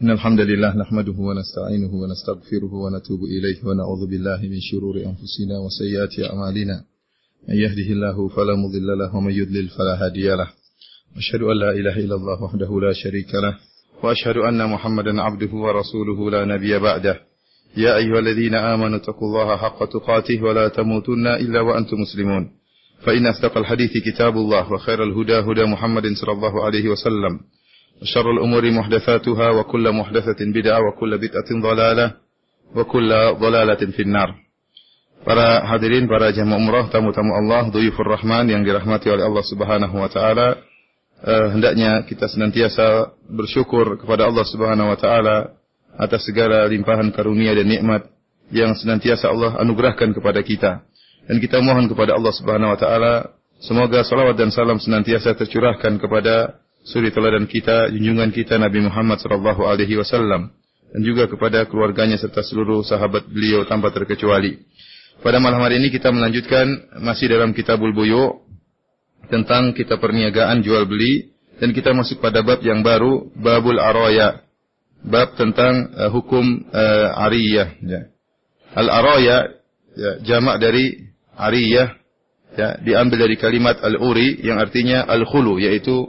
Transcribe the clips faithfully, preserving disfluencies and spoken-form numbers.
إن الحمد لله نحمده ونستعينه ونستغفره ونتوب إليه ونعوذ بالله من شرور أنفسنا وسيئات أعمالنا من يهده الله فلا مضل له ومن يضلل فلا هادي له أشهد أن لا إله إلا الله وحده لا شريك له وأشهد أن محمدا عبده ورسوله لا نبي بعده يا أيها الذين آمنوا اتقوا الله حق تقاته ولا تموتن إلا وأنتم مسلمون فإن أصدق الحديث كتاب الله وخير الهدى هدى محمد صلى الله عليه وسلم وشر الأمور محدثاتها وكل محدثة بدعة وكل بدعة ضلالة وكل ضلالة في النار. Para hadirin, para jamaah umrah, tamu-tamu Allah, dhuyufur rahman yang dirahmati oleh Allah Subhanahu wa taala, eh, hendaknya kita senantiasa bersyukur kepada Allah Subhanahu wa taala atas segala limpahan karunia dan nikmat yang senantiasa Allah anugerahkan kepada kita. Dan kita mohon kepada Allah Subhanahu wa taala semoga salawat dan salam senantiasa tercurahkan kepada suri teladan kita, junjungan kita Nabi Muhammad sallallahu alaihi wasallam dan juga kepada keluarganya serta seluruh sahabat beliau tanpa terkecuali. Pada malam hari ini kita melanjutkan masih dalam Kitabul Buyu' tentang kitab perniagaan jual beli dan kita masuk pada bab yang baru, Babul Araya. Bab tentang uh, hukum uh, ariyah ya. Al-araya ya, jamak dari ariyah ya, diambil dari kalimat al-uri yang artinya al-khulu, yaitu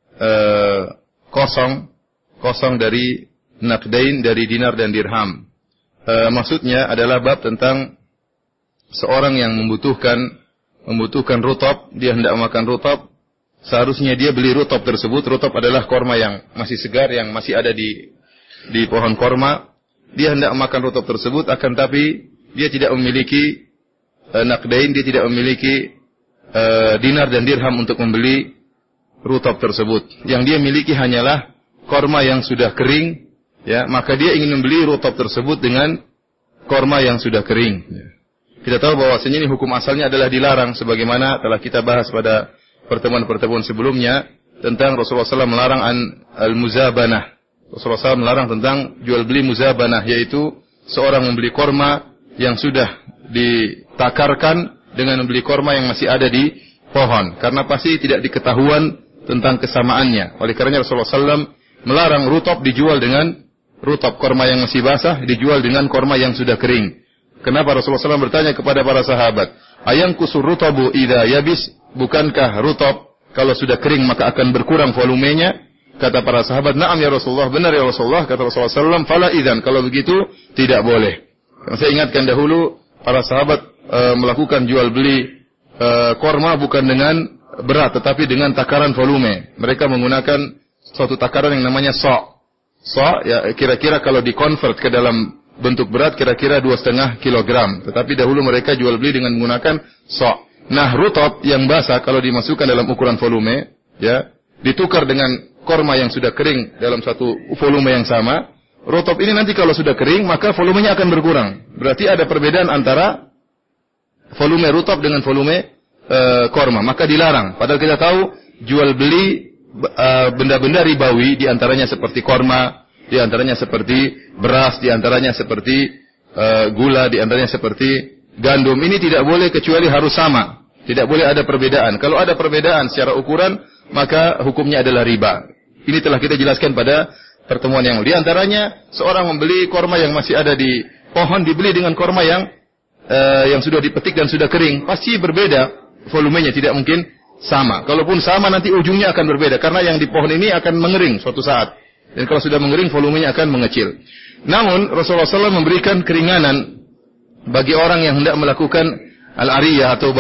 Uh, kosong, kosong dari naqdain, dari dinar dan dirham. Uh, maksudnya adalah bab tentang seorang yang membutuhkan membutuhkan rutab, dia hendak makan rutab, seharusnya dia beli rutab tersebut. Rutab adalah korma yang masih segar, yang masih ada di di pohon korma. Dia hendak makan rutab tersebut, akan tapi dia tidak memiliki uh, naqdain, dia tidak memiliki uh, dinar dan dirham untuk membeli rutab tersebut. Yang dia miliki hanyalah korma yang sudah kering, ya, maka dia ingin membeli rutab tersebut dengan korma yang sudah kering. Ya. Kita tahu bahwasanya ini hukum asalnya adalah dilarang, sebagaimana telah kita bahas pada pertemuan-pertemuan sebelumnya tentang Rasulullah shallallahu alaihi wasallam melarang an al-muzabanah. Rasulullah shallallahu alaihi wasallam melarang tentang jual beli muzabanah, yaitu seorang membeli korma yang sudah ditakarkan dengan membeli korma yang masih ada di pohon, karena pasti tidak diketahuan tentang kesamaannya. Oleh karenanya Rasulullah shallallahu alaihi wasallam melarang rutab dijual dengan rutab, korma yang masih basah dijual dengan korma yang sudah kering. Kenapa? Rasulullah shallallahu alaihi wasallam bertanya kepada para sahabat, ayang kusur rutabu idha yabis, bukankah rutab kalau sudah kering maka akan berkurang volumenya? Kata para sahabat, na'am ya Rasulullah, benar ya Rasulullah. Kata Rasulullah shallallahu alaihi wasallam, fala idzan, kalau begitu tidak boleh. Saya ingatkan dahulu para sahabat e, melakukan jual beli e, korma bukan dengan berat, tetapi dengan takaran volume. Mereka menggunakan suatu takaran yang namanya so. So, ya kira-kira kalau dikonvert ke dalam bentuk berat, kira-kira dua setengah kilogram. Tetapi dahulu mereka jual beli dengan menggunakan so. Nah, rutab yang basah kalau dimasukkan dalam ukuran volume, ya, ditukar dengan korma yang sudah kering dalam satu volume yang sama. Rutab ini nanti kalau sudah kering, maka volumenya akan berkurang. Berarti ada perbedaan antara volume rutab dengan volume Uh, korma, maka dilarang. Padahal kita tahu jual beli uh, benda-benda ribawi, diantaranya seperti korma, diantaranya seperti beras, diantaranya seperti uh, gula, diantaranya seperti gandum. Ini tidak boleh kecuali harus sama. Tidak boleh ada perbedaan. Kalau ada perbedaan secara ukuran, maka hukumnya adalah riba. Ini telah kita jelaskan pada pertemuan yang lalu. Diantaranya seorang membeli korma yang masih ada di pohon, dibeli dengan korma yang uh, yang sudah dipetik dan sudah kering, pasti berbeda. Volumenya tidak mungkin sama. Kalaupun sama, nanti ujungnya akan berbeda. Karena yang di pohon ini akan mengering suatu saat. Dan kalau sudah mengering, volumenya akan mengecil. Namun, Rasulullah shallallahu alaihi wasallam memberikan keringanan bagi orang yang hendak melakukan al-ariyah atau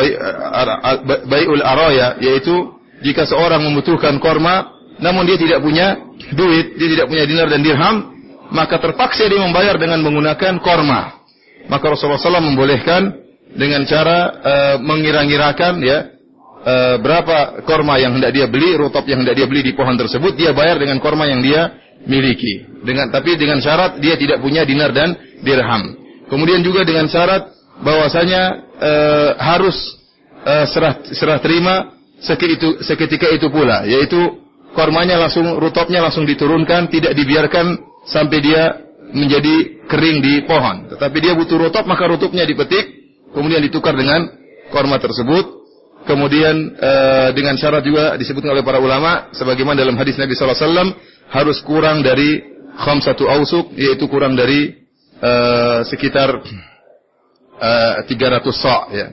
bai'ul araya, yaitu jika seorang membutuhkan korma, namun dia tidak punya duit, dia tidak punya dinar dan dirham, maka terpaksa dia membayar dengan menggunakan korma. Maka Rasulullah shallallahu alaihi wasallam membolehkan dengan cara uh, mengira-ngirakan ya uh, berapa korma yang hendak dia beli, rutab yang hendak dia beli di pohon tersebut, dia bayar dengan korma yang dia miliki. Dengan tapi dengan syarat dia tidak punya dinar dan dirham. Kemudian juga dengan syarat bahwasanya uh, harus uh, serah serah terima seketika, seketika itu pula, yaitu kormanya langsung, rutabnya langsung diturunkan, tidak dibiarkan sampai dia menjadi kering di pohon. Tetapi dia butuh rutab, maka rutabnya dipetik, kemudian ditukar dengan korma tersebut. Kemudian e, dengan syarat juga disebutkan oleh para ulama, sebagaimana dalam hadis Nabi sallallahu alaihi wasallam, harus kurang dari khamsatu awsuq, yaitu kurang dari uh, sekitar uh, tiga ratus sa' ya.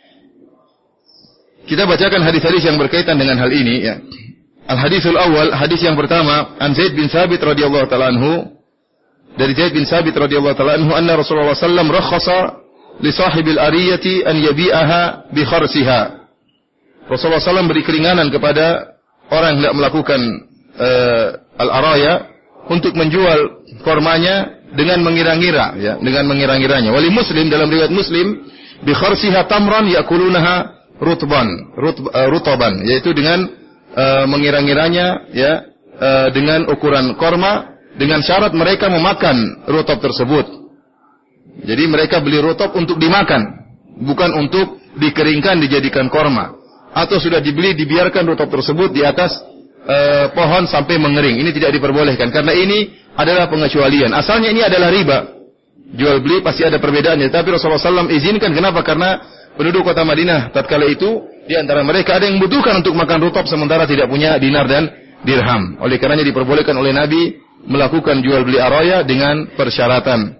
Kita bacakan hadis-hadis yang berkaitan dengan hal ini ya. Al-hadisul awal, hadis yang pertama, an Zaid bin Sabit radhiyallahu ta'ala anhu, dari Zaid bin Sabit radhiyallahu ta'ala anhu, anna Rasulullah sallallahu alaihi wasallam rakhasa li sahibil ariyati an yabi'aha bi kharsiha. Rasulullah sallallahu alaihi wasallam beri keringanan kepada orang yang hendak melakukan uh, al-araya untuk menjual kormanya dengan mengira-ngira ya, dengan mengira-ngiranya. Wali Muslim, dalam riwayat Muslim, bi kharsiha tamran yakulunaha rutban, rut, uh, rutaban, yaitu dengan uh, mengira-ngiranya ya, uh, dengan ukuran korma, dengan syarat mereka memakan rutab tersebut. Jadi mereka beli rutab untuk dimakan, bukan untuk dikeringkan dijadikan korma. Atau sudah dibeli dibiarkan rutab tersebut di atas uh, pohon sampai mengering. Ini tidak diperbolehkan karena ini adalah pengecualian. Asalnya ini adalah riba. Jual beli pasti ada perbedaannya. Tapi Rasulullah sallallahu alaihi wasallam izinkan. Kenapa? Karena penduduk kota Madinah tatkala itu di antara mereka ada yang membutuhkan untuk makan rutab sementara tidak punya dinar dan dirham. Oleh karenanya diperbolehkan oleh Nabi melakukan jual beli araya dengan persyaratan.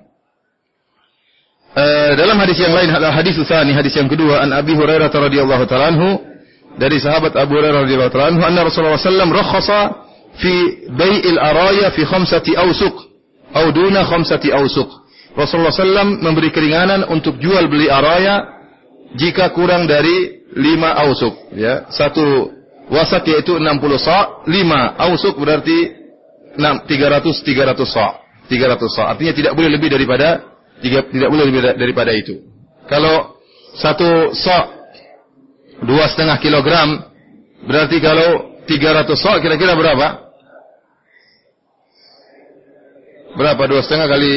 Uh, dalam hadis yang lain, hadis tsani, hadis yang kedua, an Abi Hurairah radhiyallahu ta'ala anhu, dari sahabat Abu Hurairah radhiyallahu ta'ala anhu, anna Rasulullah sallallahu alaihi wasallam rakhasa fi bai'il araya fi khamsati awsuq atau duna khamsati awsuq. Rasulullah sallallahu alaihi wasallam memberi keringanan untuk jual beli araya jika kurang dari lima ausuk ya. Satu wasak yaitu enam puluh sa', lima ausuk berarti tiga ratus sa'. tiga ratus sa'. Artinya tidak boleh lebih daripada tiga, tidak boleh lebih daripada itu. Kalau satu sa' dua setengah kilogram, berarti kalau tiga ratus sa' kira-kira berapa? Berapa? Dua setengah kali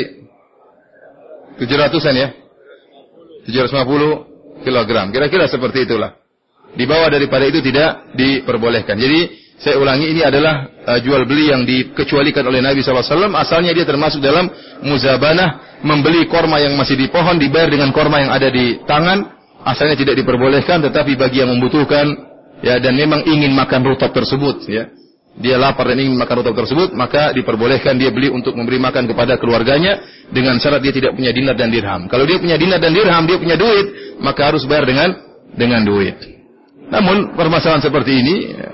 tujuh ratusan ya? tujuh ratus lima puluh kilogram. Kira-kira seperti itulah. Di bawah daripada itu tidak diperbolehkan. Jadi saya ulangi, ini adalah uh, jual beli yang dikecualikan oleh Nabi shallallahu alaihi wasallam. Asalnya dia termasuk dalam muzabanah, membeli korma yang masih di pohon dibayar dengan korma yang ada di tangan. Asalnya tidak diperbolehkan, tetapi bagi yang membutuhkan ya dan memang ingin makan rutab tersebut ya, dia lapar dan ingin makan rutab tersebut, maka diperbolehkan dia beli untuk memberi makan kepada keluarganya dengan syarat dia tidak punya dinar dan dirham. Kalau dia punya dinar dan dirham, dia punya duit, maka harus bayar dengan dengan duit. Namun permasalahan seperti ini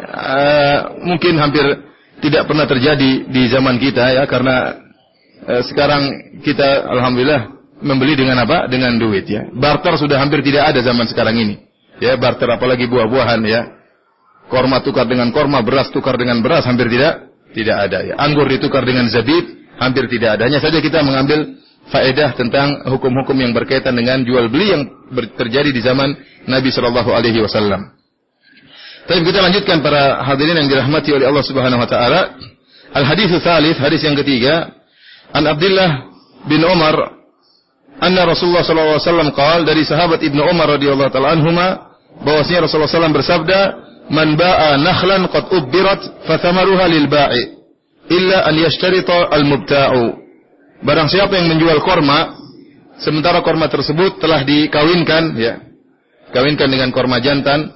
uh, mungkin hampir tidak pernah terjadi di zaman kita ya, karena uh, sekarang kita alhamdulillah membeli dengan apa? Dengan duit ya. Barter sudah hampir tidak ada zaman sekarang ini. Ya, barter apalagi buah-buahan ya. Korma tukar dengan korma, beras tukar dengan beras, hampir tidak tidak ada ya. Anggur ditukar dengan zabib, hampir tidak ada. Hanya saja kita mengambil faedah tentang hukum-hukum yang berkaitan dengan jual beli yang terjadi di zaman Nabi sallallahu alaihi wasallam. Tapi kita lanjutkan para hadirin yang dirahmati oleh Allah Subhanahu wa taala. Al-hadits tsalits, hadis yang ketiga, an Abdullah bin Umar anna Rasulullah sallallahu alaihi wasallam qaal, dari sahabat Ibnu Umar radhiyallahu taala anhuma, bahwasanya Rasulullah sallallahu alaihi wasallam bersabda, man ba'a nakhlan qad ubbirat fathamaruha lil ba'i illa an yashtarita al mubta'u. Barang siapa yang menjual korma sementara korma tersebut telah dikawinkan ya, kawinkan dengan korma jantan,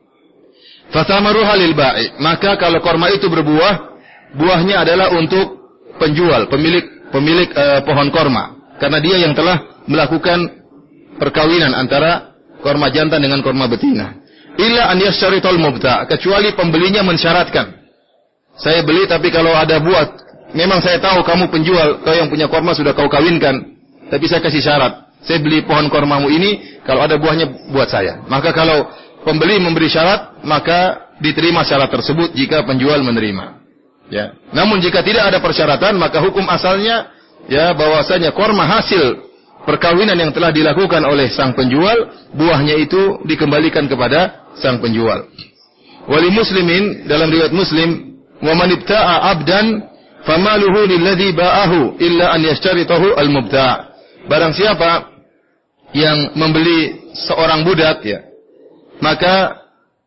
fathamaruha lil ba'i, maka kalau korma itu berbuah, buahnya adalah untuk penjual, pemilik pemilik uh, pohon korma, karena dia yang telah melakukan perkawinan antara korma jantan dengan korma betina. Illa an yasyarital mubta', kecuali pembelinya mensyaratkan, saya beli tapi kalau ada buah, memang saya tahu kamu penjual, kau yang punya korma sudah kau kawinkan, tapi saya kasih syarat, saya beli pohon kormamu ini, kalau ada buahnya buat saya. Maka kalau pembeli memberi syarat, maka diterima syarat tersebut jika penjual menerima. Ya. Namun jika tidak ada persyaratan, maka hukum asalnya ya bahwasanya korma hasil perkawinan yang telah dilakukan oleh sang penjual, buahnya itu dikembalikan kepada sang penjual. Wali Muslimin, dalam riwayat Muslim, wa man ibta'a 'abdan famaluhu lilladzi ba'ahu illa an yashtaritahu al-mubta'. Barang siapa yang membeli seorang budak ya, maka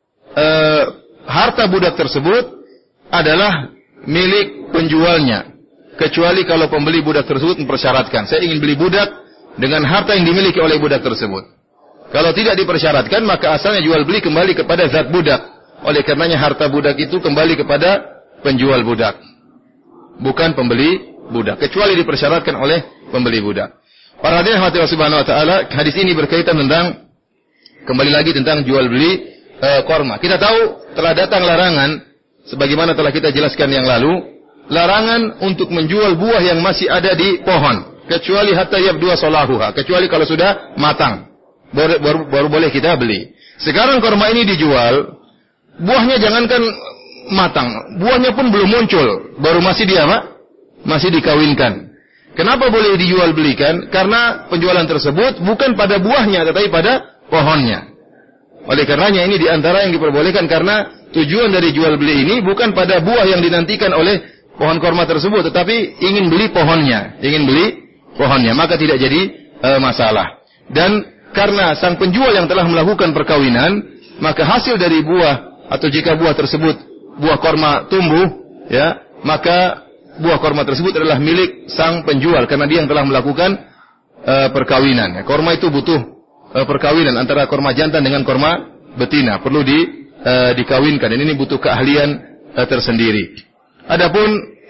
eh, harta budak tersebut adalah milik penjualnya, kecuali kalau pembeli budak tersebut mempersyaratkan, saya ingin beli budak dengan harta yang dimiliki oleh budak tersebut. Kalau tidak dipersyaratkan, maka asalnya jual beli kembali kepada zat budak. Oleh karenanya harta budak itu kembali kepada penjual budak, bukan pembeli budak, kecuali dipersyaratkan oleh pembeli budak. Para hadirin rahmati Allah Subhanahu wa taala, hadis ini berkaitan tentang kembali lagi tentang jual beli e, korma. Kita tahu telah datang larangan sebagaimana telah kita jelaskan yang lalu, larangan untuk menjual buah yang masih ada di pohon, kecuali hatta yabdu salahuha, kecuali kalau sudah matang. Baru, baru, baru boleh kita beli. Sekarang korma ini dijual, buahnya jangankan matang, buahnya pun belum muncul, baru masih dia apa? Masih dikawinkan. Kenapa boleh dijual belikan? Karena penjualan tersebut bukan pada buahnya, tetapi pada pohonnya. Oleh karenanya ini diantara yang diperbolehkan karena tujuan dari jual beli ini bukan pada buah yang dinantikan oleh pohon korma tersebut, tetapi ingin beli pohonnya, ingin beli pohonnya, maka tidak jadi e, masalah. Dan karena sang penjual yang telah melakukan perkawinan, maka hasil dari buah atau jika buah tersebut buah korma tumbuh, ya, maka buah korma tersebut adalah milik sang penjual karena dia yang telah melakukan uh, perkawinan. Ya, korma itu butuh uh, perkawinan antara korma jantan dengan korma betina, perlu di uh, dikawinkan. Dan ini butuh keahlian uh, tersendiri. Adapun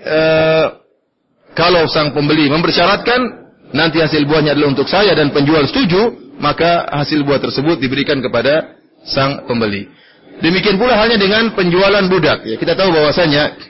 uh, kalau sang pembeli mempersyaratkan nanti hasil buahnya adalah untuk saya dan penjual setuju, maka hasil buah tersebut diberikan kepada sang pembeli. Demikian pula halnya dengan penjualan budak. Ya, kita tahu bahwasanya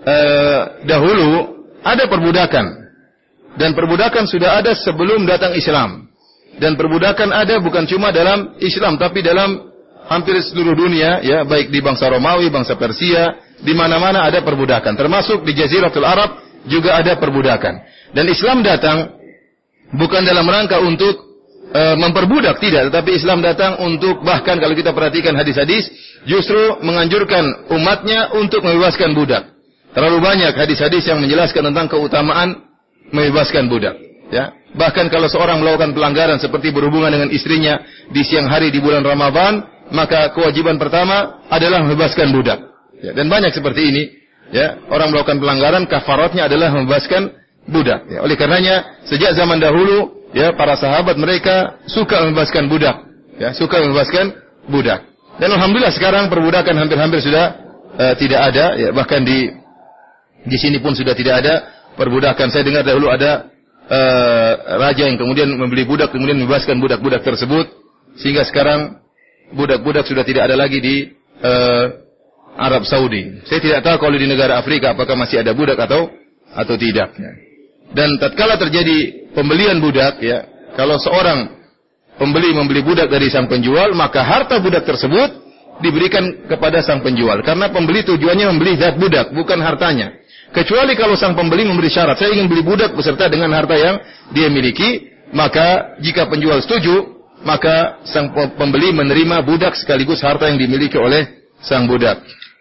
Uh, dahulu ada perbudakan, dan perbudakan sudah ada sebelum datang Islam, dan perbudakan ada bukan cuma dalam Islam tapi dalam hampir seluruh dunia, ya, baik di bangsa Romawi, bangsa Persia, di mana-mana ada perbudakan, termasuk di Jaziratul Arab juga ada perbudakan. Dan Islam datang bukan dalam rangka untuk uh, memperbudak, tidak, tetapi Islam datang untuk, bahkan kalau kita perhatikan hadis-hadis, justru menganjurkan umatnya untuk membebaskan budak. Terlalu banyak hadis-hadis yang menjelaskan tentang keutamaan membebaskan budak. Ya, bahkan kalau seorang melakukan pelanggaran seperti berhubungan dengan istrinya di siang hari di bulan Ramadan, maka kewajiban pertama adalah membebaskan budak. Ya, dan banyak seperti ini. Ya, orang melakukan pelanggaran, kafaratnya adalah membebaskan budak. Ya, oleh karenanya sejak zaman dahulu, ya, para sahabat mereka suka membebaskan budak. Ya, suka membebaskan budak. Dan alhamdulillah sekarang perbudakan hampir-hampir sudah uh, tidak ada. Ya, bahkan di Di sini pun sudah tidak ada perbudakan. Saya dengar dahulu ada uh, raja yang kemudian membeli budak, kemudian membebaskan budak-budak tersebut, sehingga sekarang budak-budak sudah tidak ada lagi di uh, Arab Saudi. Saya tidak tahu kalau di negara Afrika apakah masih ada budak atau atau tidak. Ya. Dan tatkala terjadi pembelian budak, ya, kalau seorang pembeli membeli budak dari sang penjual, maka harta budak tersebut diberikan kepada sang penjual. Karena pembeli tujuannya membeli zat budak, bukan hartanya. Kecuali kalau sang pembeli memberi syarat, saya ingin beli budak beserta dengan harta yang dia miliki, maka jika penjual setuju, maka sang pembeli menerima budak sekaligus harta yang dimiliki oleh sang budak.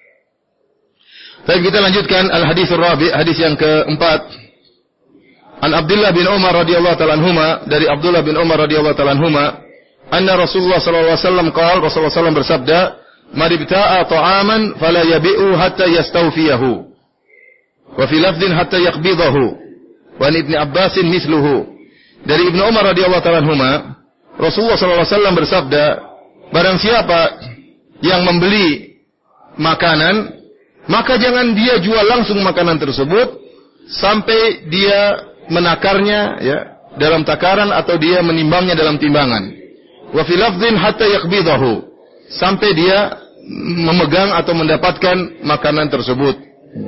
Baik, kita lanjutkan al-hadits ar-rabi', hadis yang keempat. An Abdullah bin Umar radhiyallahu ta'ala anhuma, dari Abdullah bin Umar radhiyallahu ta'ala anhuma, anna Rasulullah sallallahu alaihi wasallam qaal, Rasulullah sallallahu alaihi wasallam bersabda, "Man ibta'a ta'aman fala yabi'u hatta yastawfiyahu." Wa fi lafdhin hatta yaqbidahu. Wa Ibnu Abbasin mithluhu. Dari Ibnu Umar radhiyallahu ta'ala anhuma, Rasulullah sallallahu alaihi wasallam bersabda, barang siapa yang membeli makanan, maka jangan dia jual langsung makanan tersebut sampai dia menakarnya, ya, dalam takaran atau dia menimbangnya dalam timbangan. Wa fi lafdhin hatta yaqbidahu, sampai dia memegang atau mendapatkan makanan tersebut.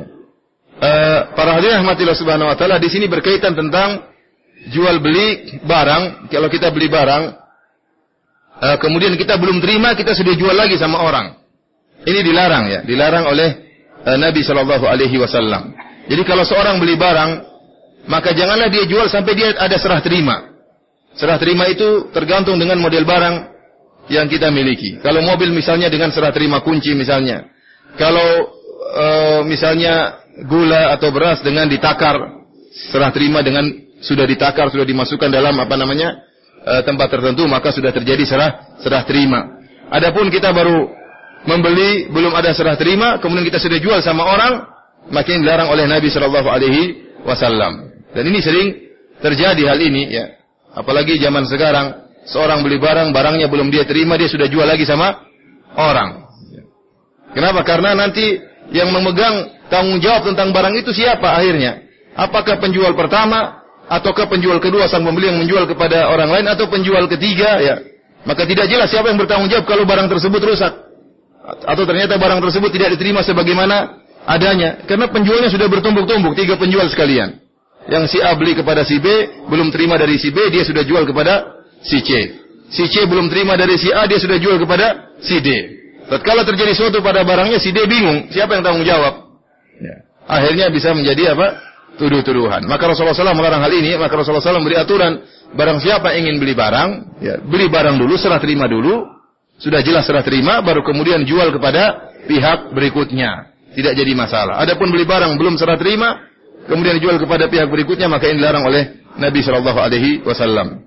Uh, para hadirin rahmatillah subhanahu wa ta'ala, di sini berkaitan tentang jual beli barang. Kalau kita beli barang, uh, kemudian kita belum terima, kita sudah jual lagi sama orang. Ini dilarang, ya, dilarang oleh uh, Nabi Shallallahu Alaihi Wasallam. Jadi kalau seorang beli barang, maka janganlah dia jual sampai dia ada serah terima. Serah terima itu tergantung dengan model barang yang kita miliki. Kalau mobil misalnya dengan serah terima kunci misalnya. Kalau uh, misalnya gula atau beras dengan ditakar, serah terima dengan sudah ditakar, sudah dimasukkan dalam apa namanya e, tempat tertentu, maka sudah terjadi serah serah terima. Adapun kita baru membeli, belum ada serah terima, kemudian kita sudah jual sama orang, maka ini dilarang oleh Nabi Shallallahu Alaihi Wasallam. Dan ini sering terjadi hal ini, ya. Apalagi zaman sekarang, seorang beli barang, barangnya belum dia terima, dia sudah jual lagi sama orang. Kenapa? Karena nanti yang memegang tanggung jawab tentang barang itu siapa akhirnya? Apakah penjual pertama ataukah penjual kedua sang pembeli yang menjual kepada orang lain atau penjual ketiga ya. Maka tidak jelas siapa yang bertanggung jawab kalau barang tersebut rusak atau ternyata barang tersebut tidak diterima sebagaimana adanya karena penjualnya sudah bertumbuk-tumbuk, tiga penjual sekalian. Yang si A beli kepada si B, belum terima dari si B, dia sudah jual kepada si C. Si C belum terima dari si A, dia sudah jual kepada si D. Tatkala terjadi sesuatu pada barangnya, si D bingung, siapa yang tanggung jawab? Ya. Akhirnya bisa menjadi apa? Tuduh-tuduhan. Maka Rasulullah shallallahu alaihi wasallam melarang hal ini. Maka Rasulullah shallallahu alaihi wasallam beri aturan, barang siapa ingin beli barang, ya, beli barang dulu, serah terima dulu. Sudah jelas serah terima, baru kemudian jual kepada pihak berikutnya. Tidak jadi masalah. Adapun beli barang belum serah terima, kemudian dijual kepada pihak berikutnya, maka ini dilarang oleh Nabi shallallahu alaihi wasallam.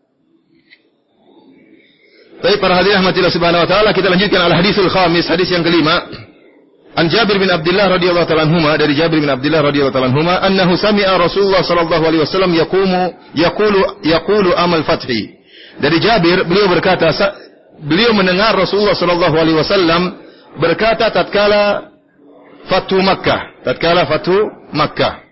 Baik para hadirin rahmatillah subhanahu wa taala, kita lanjutkan al-hadisul khamis, hadis yang kelima. An Jabir bin Abdullah radhiyallahu ta'ala anhuma, dari Jabir bin Abdullah radhiyallahu ta'ala anhuma, annahu sami'a Rasulullah sallallahu alaihi wasallam yaqumu yaqulu yaqulu amal fathi. Dari Jabir, beliau berkata, beliau mendengar Rasulullah sallallahu alaihi wasallam berkata tatkala Fathu Makkah, tatkala Fathu Makkah.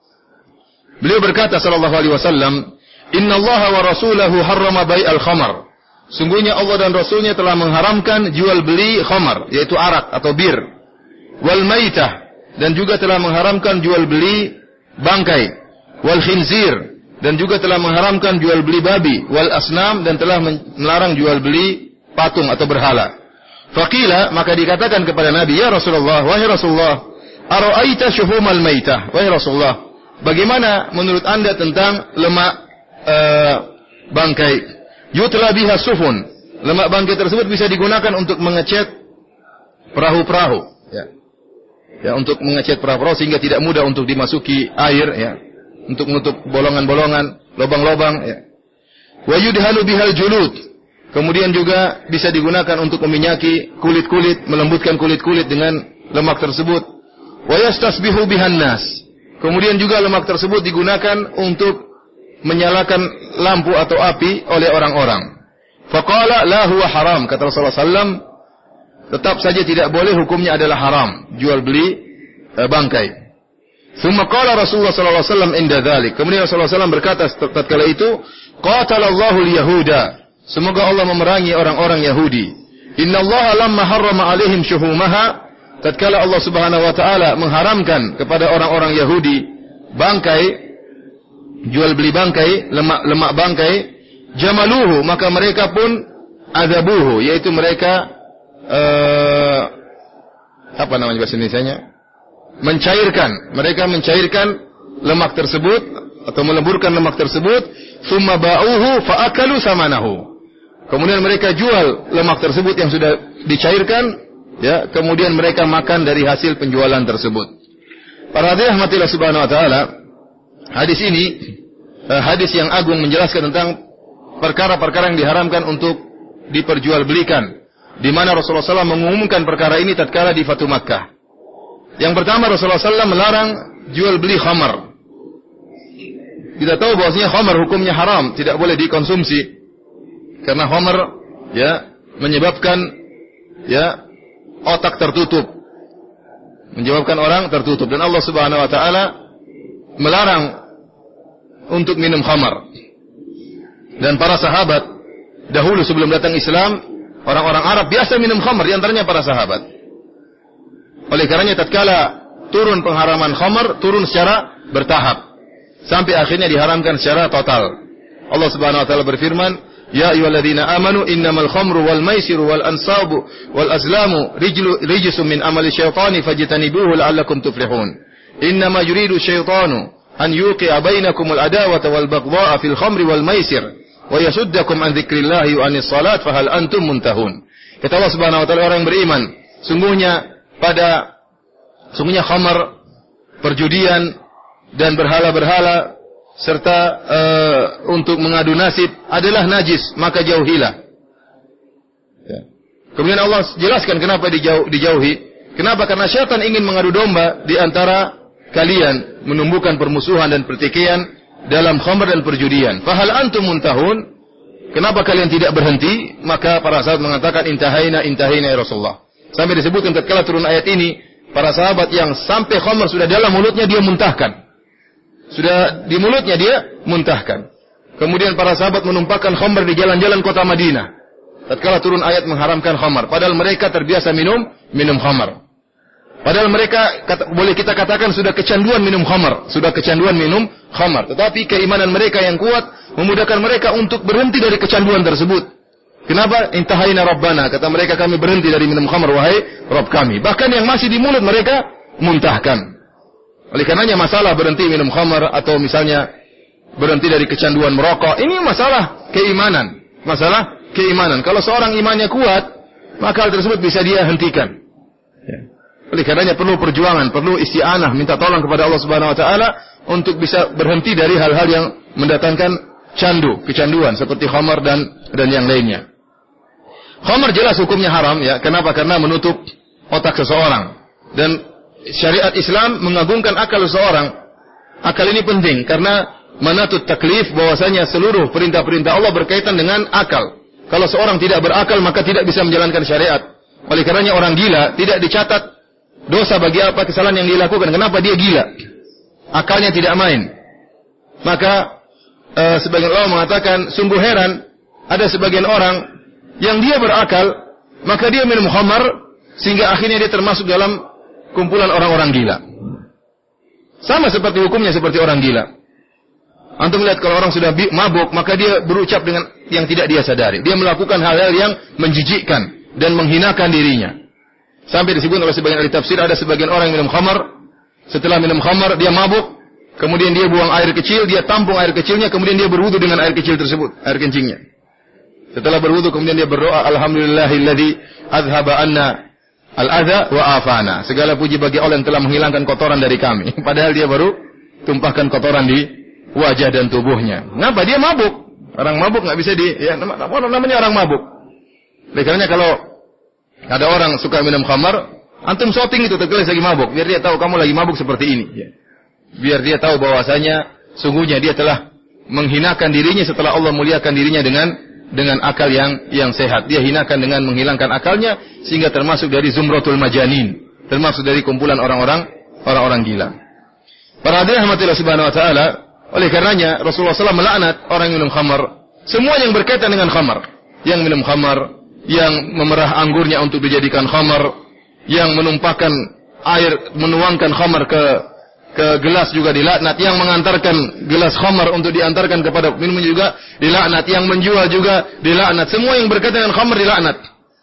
Beliau berkata sallallahu alaihi wasallam, "Inna Allah wa rasulahu harrama bai'al khamar." Sungguhnya Allah dan Rasulnya telah mengharamkan jual beli khamar, yaitu arak atau bir. Wal maitah, dan juga telah mengharamkan jual beli bangkai. Wal khinzir, dan juga telah mengharamkan jual beli babi. Wal asnam, dan telah melarang jual beli patung atau berhala. Faqila, maka dikatakan kepada Nabi, ya Rasulullah, wahai Rasulullah, ara'aita syuhumal maitah, wahai Rasulullah, bagaimana menurut anda tentang lemak uh, bangkai? Yutla biha sufun. Lemak bangkai tersebut bisa digunakan untuk mengecat perahu-perahu, ya. Ya, untuk mengecat perahu-perahu sehingga tidak mudah untuk dimasuki air, ya. Untuk menutup bolongan-bolongan, lubang-lubang, ya. Wa yudhalu bihal julud. Kemudian juga bisa digunakan untuk meminyaki kulit-kulit, melembutkan kulit-kulit dengan lemak tersebut. Wa yastasbihu bihan nas. Kemudian juga lemak tersebut digunakan untuk menyalakan lampu atau api oleh orang-orang. Faqala la huwa haram, kata Rasulullah sallallahu alaihi wasallam, tetap saja tidak boleh, hukumnya adalah haram jual beli e, bangkai. Tsumma qala Rasulullah sallallahu alaihi wasallam inda dzalik. Kemudian Rasulullah sallallahu alaihi wasallam berkata tatkala itu, qatalallahu al-yahuda, semoga Allah memerangi orang-orang Yahudi. Innallaha lamma harrama alaihim syuhumaha, tatkala Allah Subhanahu wa taala mengharamkan kepada orang-orang Yahudi bangkai, jual beli bangkai, lemak-lemak bangkai, jamaluhu, maka mereka pun adzabuhu, yaitu mereka uh, apa namanya bahasa Indonesianya? Mencairkan, mereka mencairkan lemak tersebut atau melemburkan lemak tersebut, thumma ba'uhu fa akalu samanahu. Kemudian mereka jual lemak tersebut yang sudah dicairkan, ya, kemudian mereka makan dari hasil penjualan tersebut. Para hadirin rahmatillah subhanahu wa taala, hadis ini hadis yang agung menjelaskan tentang perkara-perkara yang diharamkan untuk diperjualbelikan, di mana Rasulullah sallallahu alaihi wasallam mengumumkan perkara ini tatkala di Fathu Makkah. Yang pertama, Rasulullah sallallahu alaihi wasallam melarang jual beli khamar. Kita tahu bahwasanya khamar hukumnya haram, tidak boleh dikonsumsi karena khamar, ya, menyebabkan, ya, otak tertutup, menyebabkan orang tertutup, dan Allah Subhanahu wa taala melarang untuk minum khamar. Dan para sahabat dahulu sebelum datang Islam, orang-orang Arab biasa minum khamar, di antaranya para sahabat. Oleh karenanya tatkala turun pengharaman khamar, turun secara bertahap sampai akhirnya diharamkan secara total. Allah Subhanahu wa taala berfirman, ya ayyuhalladzina amanu innamal khamru wal maisiru wal ansabu wal azlamu rijsun min amali syaitani fajtanibuhu la'allakum tuflihun. Innama yuridu syaitanu an yuqi'a bainakumul adawata wal baghdha'a fil khamri wal maisir wa yasuddakum an dzikrillahi wa anis salat fahal antum muntahun. Kata Allah Subhanahu wa taala, orang beriman, sungguhnya pada sungguhnya khamar, perjudian dan berhala-berhala serta uh, untuk mengadu nasib adalah najis, maka jauhilah. Ya. Kemudian Allah jelaskan kenapa dijauh, dijauhi. Kenapa? Karena syaitan ingin mengadu domba di antara kalian, menumbuhkan permusuhan dan pertikaian dalam khamar dan perjudian. Fahal antum muntahun? Kenapa kalian tidak berhenti? Maka para sahabat mengatakan intahaina intahaina ya Rasulullah. Sampai disebutkan tatkala turun ayat ini, para sahabat yang sampai khamar sudah dalam mulutnya dia muntahkan. Sudah di mulutnya dia muntahkan. Kemudian para sahabat menumpahkan khamr di jalan-jalan kota Madinah. Tatkala turun ayat mengharamkan khamr, padahal mereka terbiasa minum minum khamr. Padahal mereka kata, boleh kita katakan sudah kecanduan minum khamr, sudah kecanduan minum khamr. Tetapi keimanan mereka yang kuat memudahkan mereka untuk berhenti dari kecanduan tersebut. Kenapa? Intahaina Rabbana, kata mereka, kami berhenti dari minum khamr wahai Rabb kami. Bahkan yang masih di mulut mereka muntahkan. Oleh karenanya masalah berhenti minum khamr atau misalnya berhenti dari kecanduan merokok, ini masalah keimanan. Masalah keimanan. Kalau seorang imannya kuat, maka hal tersebut bisa dia hentikan. Ya. Oleh karenanya perlu perjuangan, perlu isti'anah, minta tolong kepada Allah Subhanahu wa taala untuk bisa berhenti dari hal-hal yang mendatangkan candu, kecanduan seperti khamr dan dan yang lainnya. Khamr jelas hukumnya haram, ya. Kenapa? Karena menutup otak seseorang. Dan syariat Islam mengagungkan akal seseorang. Akal ini penting karena manatut taklif, bahwasanya seluruh perintah-perintah Allah berkaitan dengan akal. Kalau seorang tidak berakal maka tidak bisa menjalankan syariat. Oleh karenanya orang gila tidak dicatat dosa bagi apa kesalahan yang dilakukan. Kenapa? Dia gila. Akalnya tidak main. Maka uh, sebagian ulama mengatakan sungguh heran ada sebagian orang yang dia berakal maka dia minum khamar sehingga akhirnya dia termasuk dalam kumpulan orang-orang gila. Sama seperti hukumnya seperti orang gila. Antum lihat kalau orang sudah mabuk, maka dia berucap dengan yang tidak dia sadari. Dia melakukan hal-hal yang menjijikkan dan menghinakan dirinya. Sampai disebut oleh sebagian ahli tafsir, ada sebagian orang yang minum khamar, setelah minum khamar dia mabuk, kemudian dia buang air kecil, dia tampung air kecilnya, kemudian dia berwudu dengan air kecil tersebut, air kencingnya. Setelah berwudu kemudian dia berdoa, alhamdulillahilladzi azhaba anna al-adha wa afana. Segala puji bagi Allah yang telah menghilangkan kotoran dari kami. Padahal dia baru tumpahkan kotoran di wajah dan tubuhnya. Kenapa? Dia mabuk. Orang mabuk enggak bisa di ya namanya orang mabuk. Oleh karenanya kalau ada orang suka minum khamar, antum shooting itu tergeles lagi mabuk, biar dia tahu kamu lagi mabuk seperti ini, ya. Biar dia tahu bahwasanya sungguhnya dia telah menghinakan dirinya setelah Allah muliakan dirinya dengan dengan akal yang yang sehat. Dia hinakan dengan menghilangkan akalnya sehingga termasuk dari zumratul majanin, termasuk dari kumpulan orang-orang orang-orang gila. Para hadirin rahmatillah subhanahu wa taala, oleh karenanya Rasulullah sallallahu alaihi wasallam melaknat orang yang minum khamar, semua yang berkaitan dengan khamar, yang minum khamar, yang memerah anggurnya untuk dijadikan khamar, yang menumpahkan air, menuangkan khamar ke ke gelas juga dilaknat, yang mengantarkan gelas khamar untuk diantarkan kepada minum juga dilaknat, yang menjual juga dilaknat. Semua yang berkaitan dengan khamar dilaknat.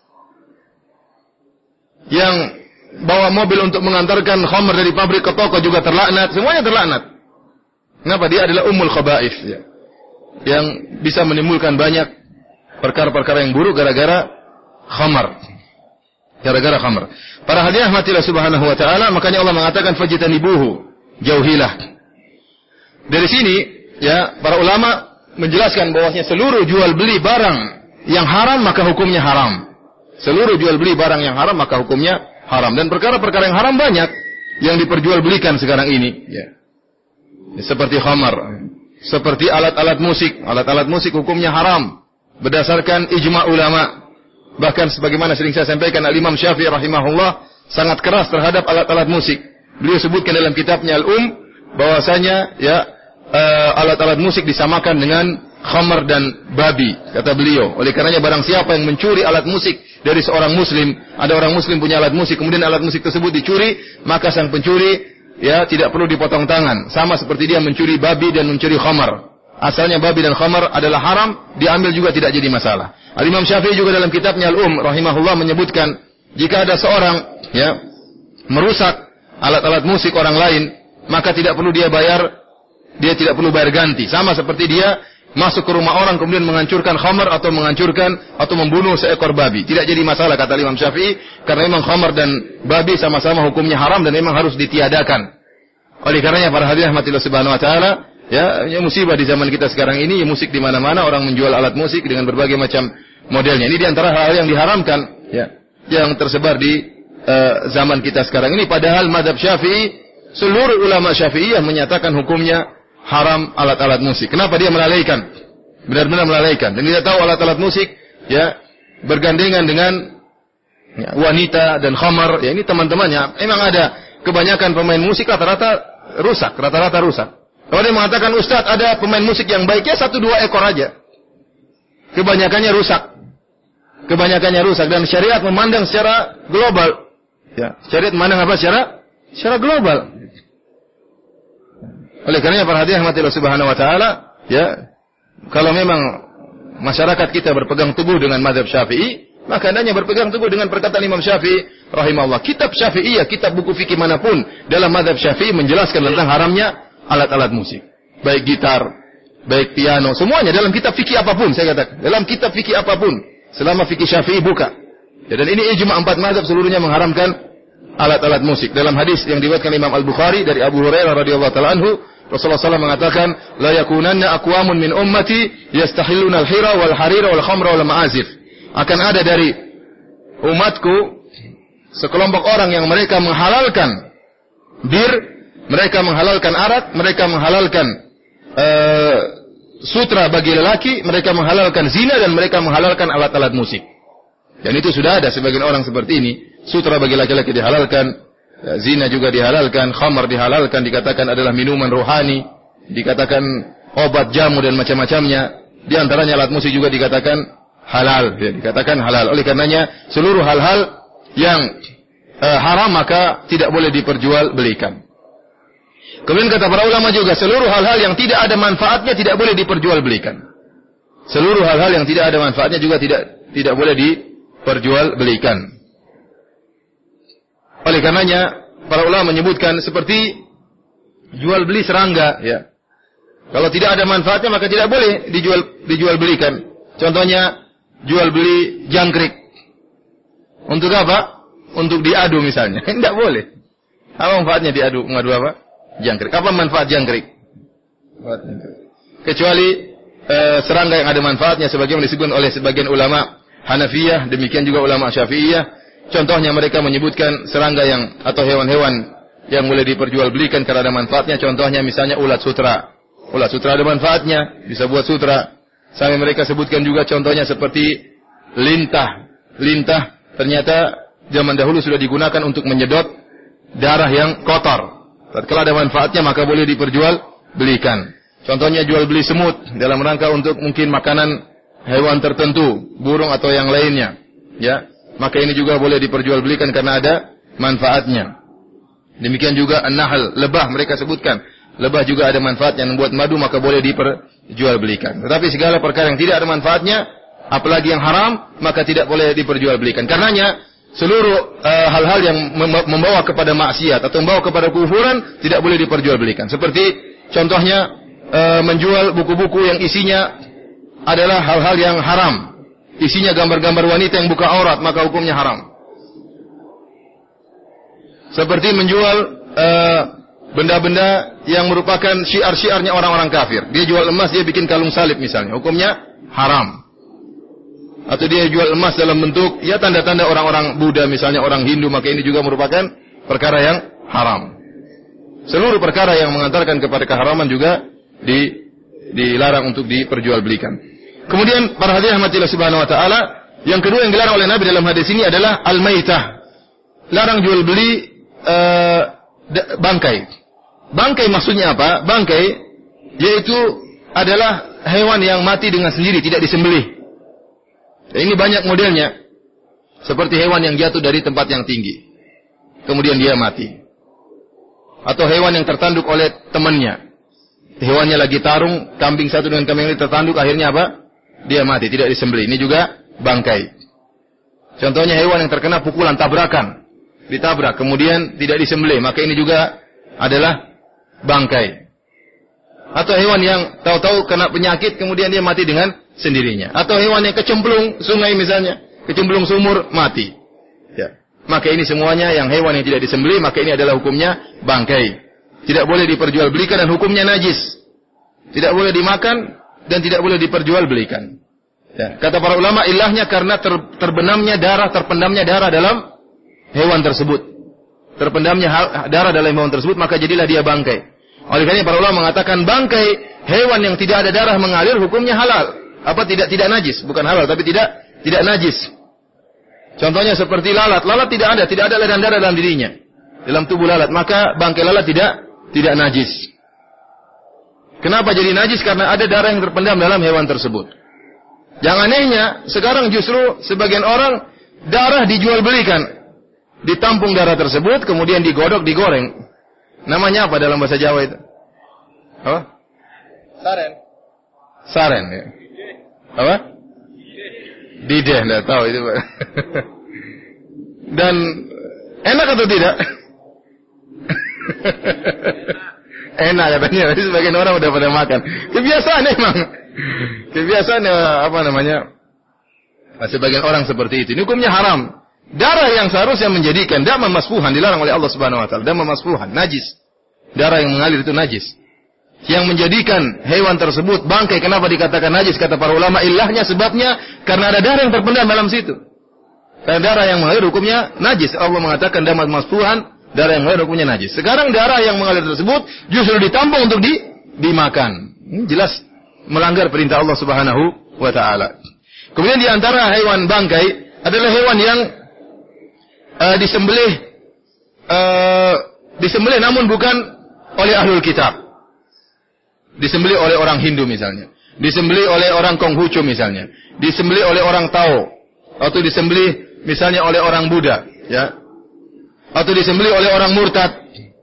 Yang bawa mobil untuk mengantarkan khamar dari pabrik ke toko juga terlaknat, semuanya terlaknat. Kenapa? Dia adalah ummul khaba'ith, ya. Yang bisa menimbulkan banyak perkara-perkara yang buruk gara-gara khamar. Gara-gara khamar. Para hadiah matilah subhanahu wa ta'ala, makanya Allah mengatakan fajtanibuhu, jauhilah. Dari sini ya para ulama menjelaskan bahwasanya seluruh jual beli barang yang haram maka hukumnya haram. Seluruh jual beli barang yang haram maka hukumnya haram, dan perkara-perkara yang haram banyak yang diperjualbelikan sekarang ini, ya. Seperti khamar, seperti alat-alat musik. Alat-alat musik hukumnya haram berdasarkan ijma' ulama. Bahkan sebagaimana sering saya sampaikan, Al-Imam Syafi'i rahimahullah sangat keras terhadap alat-alat musik. Beliau sebutkan dalam kitabnya Al-Um bahwasanya ya uh, alat-alat musik disamakan dengan khamar dan babi, kata beliau. Oleh karenanya barang siapa yang mencuri alat musik dari seorang muslim, ada orang muslim punya alat musik, kemudian alat musik tersebut dicuri, maka sang pencuri ya tidak perlu dipotong tangan. Sama seperti dia mencuri babi dan mencuri khamar. Asalnya babi dan khamar adalah haram, diambil juga tidak jadi masalah. Al-Imam Syafi'i juga dalam kitabnya Al-Um rahimahullah menyebutkan, jika ada seorang ya merusak alat-alat musik orang lain, maka tidak perlu dia bayar, dia tidak perlu bayar ganti. Sama seperti dia masuk ke rumah orang kemudian menghancurkan khamar atau menghancurkan atau membunuh seekor babi. Tidak jadi masalah kata Imam Syafi'i, karena memang khamar dan babi sama-sama hukumnya haram dan memang harus ditiadakan. Oleh karenanya para hadirin rahmatillah subhanahu wa taala, ya, ya musibah di zaman kita sekarang ini, ya, musik di mana-mana, orang menjual alat musik dengan berbagai macam modelnya. Ini di antara hal yang diharamkan, ya, yang tersebar di uh, zaman kita sekarang ini. Padahal mazhab Syafi'i, seluruh ulama Syafi'iyah menyatakan hukumnya haram alat-alat musik. Kenapa dia melalaikan? Benar-benar melalaikan. Dan dia tahu alat-alat musik ya bergandengan dengan ya, wanita dan khamar. Ya ini teman-temannya. Memang ada kebanyakan pemain musik rata-rata rusak, rata-rata rusak. Kalau dia mengatakan, Ustaz ada pemain musik yang baik, ya satu dua ekor aja. Kebanyakannya rusak. Kebanyakannya rusak. Dan syariat memandang secara global. Ya, syariat memandang apa secara? Secara global. Oleh karenanya perhatian Allah Subhanahu wa taala, ya, kalau memang masyarakat kita berpegang teguh dengan mazhab Syafi'i, maka hendaknya berpegang teguh dengan perkataan Imam Syafi'i rahimahullah. Kitab Syafi'iyah, kitab buku fikih manapun dalam mazhab Syafi'i menjelaskan tentang haramnya alat-alat musik. Baik gitar, baik piano, semuanya dalam kitab fikih apapun, saya katakan. Dalam kitab fikih apapun, selama fikih Syafi'i buka. Ya, dan ini ijma' empat mazhab seluruhnya mengharamkan alat-alat musik. Dalam hadis yang diriwayatkan Imam Al-Bukhari dari Abu Hurairah radhiyallahu taala anhu, Rasulullah sallallahu alaihi wasallam mengatakan, "La yakunanna aqwamun min ummati yastahilluna al-hira wal harira wal khamra wal ma'azif." Akan ada dari umatku sekelompok orang yang mereka menghalalkan bir, mereka menghalalkan arak, mereka menghalalkan uh, sutra bagi lelaki, mereka menghalalkan zina, dan mereka menghalalkan alat-alat musik. Dan itu sudah ada sebagian orang seperti ini. Sutra bagi laki-laki dihalalkan, zina juga dihalalkan, khamar dihalalkan, dikatakan adalah minuman rohani, dikatakan obat jamu dan macam-macamnya. Di antaranya alat musik juga dikatakan halal, ya, dikatakan halal. Oleh karenanya seluruh hal-hal yang uh, haram maka tidak boleh diperjualbelikan. Kemudian kata para ulama juga, seluruh hal-hal yang tidak ada manfaatnya tidak boleh diperjualbelikan. Seluruh hal-hal yang tidak ada manfaatnya juga tidak tidak boleh diperjualbelikan. Oleh karenanya para ulama menyebutkan seperti jual beli serangga, ya. Kalau tidak ada manfaatnya maka tidak boleh dijual dijualbelikan. Contohnya jual beli jangkrik. Untuk apa? Untuk diadu misalnya. Tidak boleh. Apa manfaatnya diadu? Mengadu apa? Jangkrik. Apa manfaat jangkrik? Kecuali uh, serangga yang ada manfaatnya, sebagaimana disebut oleh sebagian ulama Hanafiyah, demikian juga ulama Syafi'iyah. Contohnya mereka menyebutkan serangga yang atau hewan-hewan yang boleh diperjualbelikan karena ada manfaatnya. Contohnya misalnya ulat sutra. Ulat sutra ada manfaatnya, bisa buat sutra. Sampai mereka sebutkan juga contohnya seperti lintah. Lintah ternyata zaman dahulu sudah digunakan untuk menyedot darah yang kotor. Kalau ada manfaatnya maka boleh diperjualbelikan. Contohnya jual beli semut dalam rangka untuk mungkin makanan hewan tertentu, burung atau yang lainnya, ya. Maka ini juga boleh diperjualbelikan karena ada manfaatnya. Demikian juga an-nahl, lebah mereka sebutkan. Lebah juga ada manfaatnya, membuat madu maka boleh diperjualbelikan. Tetapi segala perkara yang tidak ada manfaatnya, apalagi yang haram, maka tidak boleh diperjualbelikan. Karenanya seluruh uh, hal-hal yang membawa kepada maksiat atau membawa kepada kufuran tidak boleh diperjualbelikan. Seperti contohnya uh, menjual buku-buku yang isinya adalah hal-hal yang haram. Isinya gambar-gambar wanita yang buka aurat, maka hukumnya haram. Seperti menjual uh, benda-benda yang merupakan syiar-syiarnya orang-orang kafir. Dia jual emas, dia bikin kalung salib misalnya, hukumnya haram. Atau dia jual emas dalam bentuk ya tanda-tanda orang-orang Buddha misalnya, orang Hindu, maka ini juga merupakan perkara yang haram. Seluruh perkara yang mengantarkan kepada keharaman juga di, dilarang untuk diperjualbelikan. Kemudian para hadirin rahmatillah subhanahu wa ta'ala, yang kedua yang dilarang oleh Nabi dalam hadis ini adalah al-maitah. Larang jual beli uh, bangkai. Bangkai maksudnya apa? Bangkai yaitu adalah hewan yang mati dengan sendiri, tidak disembelih. Ini banyak modelnya. Seperti hewan yang jatuh dari tempat yang tinggi, kemudian dia mati. Atau hewan yang tertanduk oleh temannya. Hewannya lagi tarung, kambing satu dengan kambing lain tertanduk, akhirnya apa? Dia mati, tidak disembelih. Ini juga bangkai. Contohnya hewan yang terkena pukulan, tabrakan. Ditabrak, kemudian tidak disembelih, maka ini juga adalah bangkai. Atau hewan yang tahu-tahu kena penyakit, kemudian dia mati dengan sendirinya. Atau hewan yang kecemplung sungai misalnya, kecemplung sumur, mati. Ya. Maka ini semuanya yang hewan yang tidak disembelih, maka ini adalah hukumnya bangkai. Tidak boleh diperjualbelikan dan hukumnya najis. Tidak boleh dimakan dan tidak boleh diperjualbelikan. Ya. Kata para ulama, ilahnya karena ter, terbenamnya darah, terpendamnya darah dalam hewan tersebut. Terpendamnya darah dalam hewan tersebut, maka jadilah dia bangkai. Oleh karena para ulama mengatakan bangkai hewan yang tidak ada darah mengalir hukumnya halal. Apa tidak tidak najis, bukan halal tapi tidak tidak najis. Contohnya seperti lalat. Lalat tidak ada, tidak ada aliran darah dalam dirinya, dalam tubuh lalat, maka bangkai lalat tidak tidak najis. Kenapa jadi najis? Karena ada darah yang terpendam dalam hewan tersebut. Yang anehnya, sekarang justru sebagian orang darah dijual belikan. Ditampung darah tersebut, kemudian digodok, digoreng. Namanya apa dalam bahasa Jawa itu? Apa? Saren. Saren ya. Apa? Dideh, enggak tahu itu, Pak. Dan enak atau tidak? Enak katanya, sebagian orang udah pada makan. Kebiasaan emang. Kebiasaan apa namanya? Sebagian orang seperti itu. Ini hukumnya haram. Darah yang seharusnya menjadikan damam masfuhan dilarang oleh Allah Subhanahu wa taala. Damam masfuhan, najis. Darah yang mengalir itu najis. Yang menjadikan hewan tersebut bangkai, kenapa dikatakan najis? Kata para ulama, ilahnya, sebabnya karena ada darah yang terpendam dalam situ. Karena darah yang mengalir hukumnya najis. Allah mengatakan damam masfuhan, darah yang mengalir hukumnya najis. Sekarang darah yang mengalir tersebut justru ditampung untuk di, dimakan. Ini jelas melanggar perintah Allah Subhanahu wa taala. Kemudian di antara hewan bangkai adalah hewan yang uh, disembelih uh, disembelih namun bukan oleh ahlul kitab. Disembelih oleh orang Hindu misalnya. Disembelih oleh orang Konghucu misalnya. Disembelih oleh orang Tao. Atau disembelih misalnya oleh orang Buddha, ya. Atau disembelih oleh orang murtad.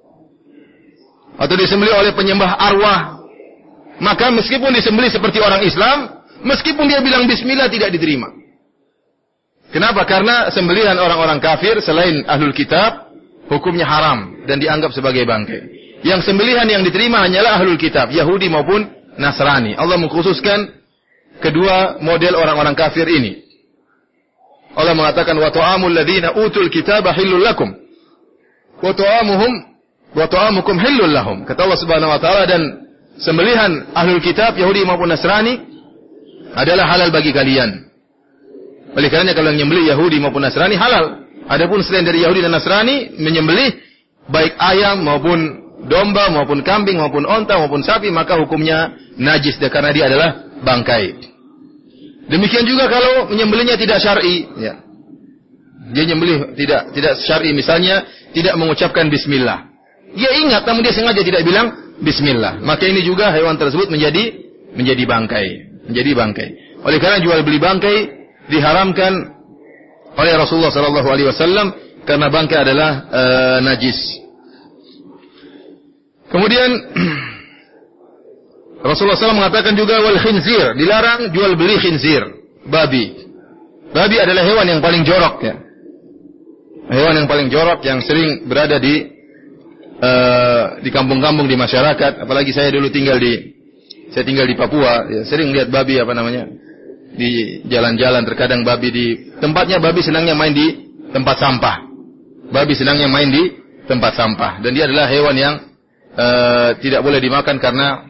Atau disembelih oleh penyembah arwah. Maka meskipun disembelih seperti orang Islam, meskipun dia bilang bismillah tidak diterima. Kenapa? Karena sembelihan orang-orang kafir selain ahlul kitab hukumnya haram dan dianggap sebagai bangkai. Yang sembelihan yang diterima hanyalah ahlul kitab, Yahudi maupun Nasrani. Allah mengkhususkan kedua model orang-orang kafir ini. Allah mengatakan wa ta'amul ladzina utul kitaba hillul lakum wa ta'amuhum wa ta'amukum hillul lahum. Kata Allah Subhanahu wa taala, dan sembelihan ahlul kitab Yahudi maupun Nasrani adalah halal bagi kalian. Oleh karenanya kalau yang menyembelih Yahudi maupun Nasrani halal. Adapun selain dari Yahudi dan Nasrani menyembelih baik ayam maupun domba maupun kambing maupun onta maupun sapi, maka hukumnya najis karena dia adalah bangkai. Demikian juga kalau menyembelihnya tidak syar'i, ya. Dia menyembelih tidak tidak syar'i, misalnya tidak mengucapkan bismillah. Dia ingat namun dia sengaja tidak bilang bismillah, maka ini juga hewan tersebut menjadi menjadi bangkai, menjadi bangkai. Oleh karena jual beli bangkai diharamkan oleh Rasulullah sallallahu alaihi wasallam karena bangkai adalah uh, najis. Kemudian Rasulullah shallallahu alaihi wasallam mengatakan juga wal khinzir, dilarang jual beli khinzir, babi. Babi adalah hewan yang paling jorok, ya. Hewan yang paling jorok yang sering berada di uh, di kampung-kampung, di masyarakat. Apalagi saya dulu tinggal di saya tinggal di Papua, ya, sering lihat babi apa namanya di jalan-jalan. Terkadang babi di tempatnya babi senangnya main di tempat sampah. Babi senangnya main di tempat sampah, dan dia adalah hewan yang Uh, tidak boleh dimakan karena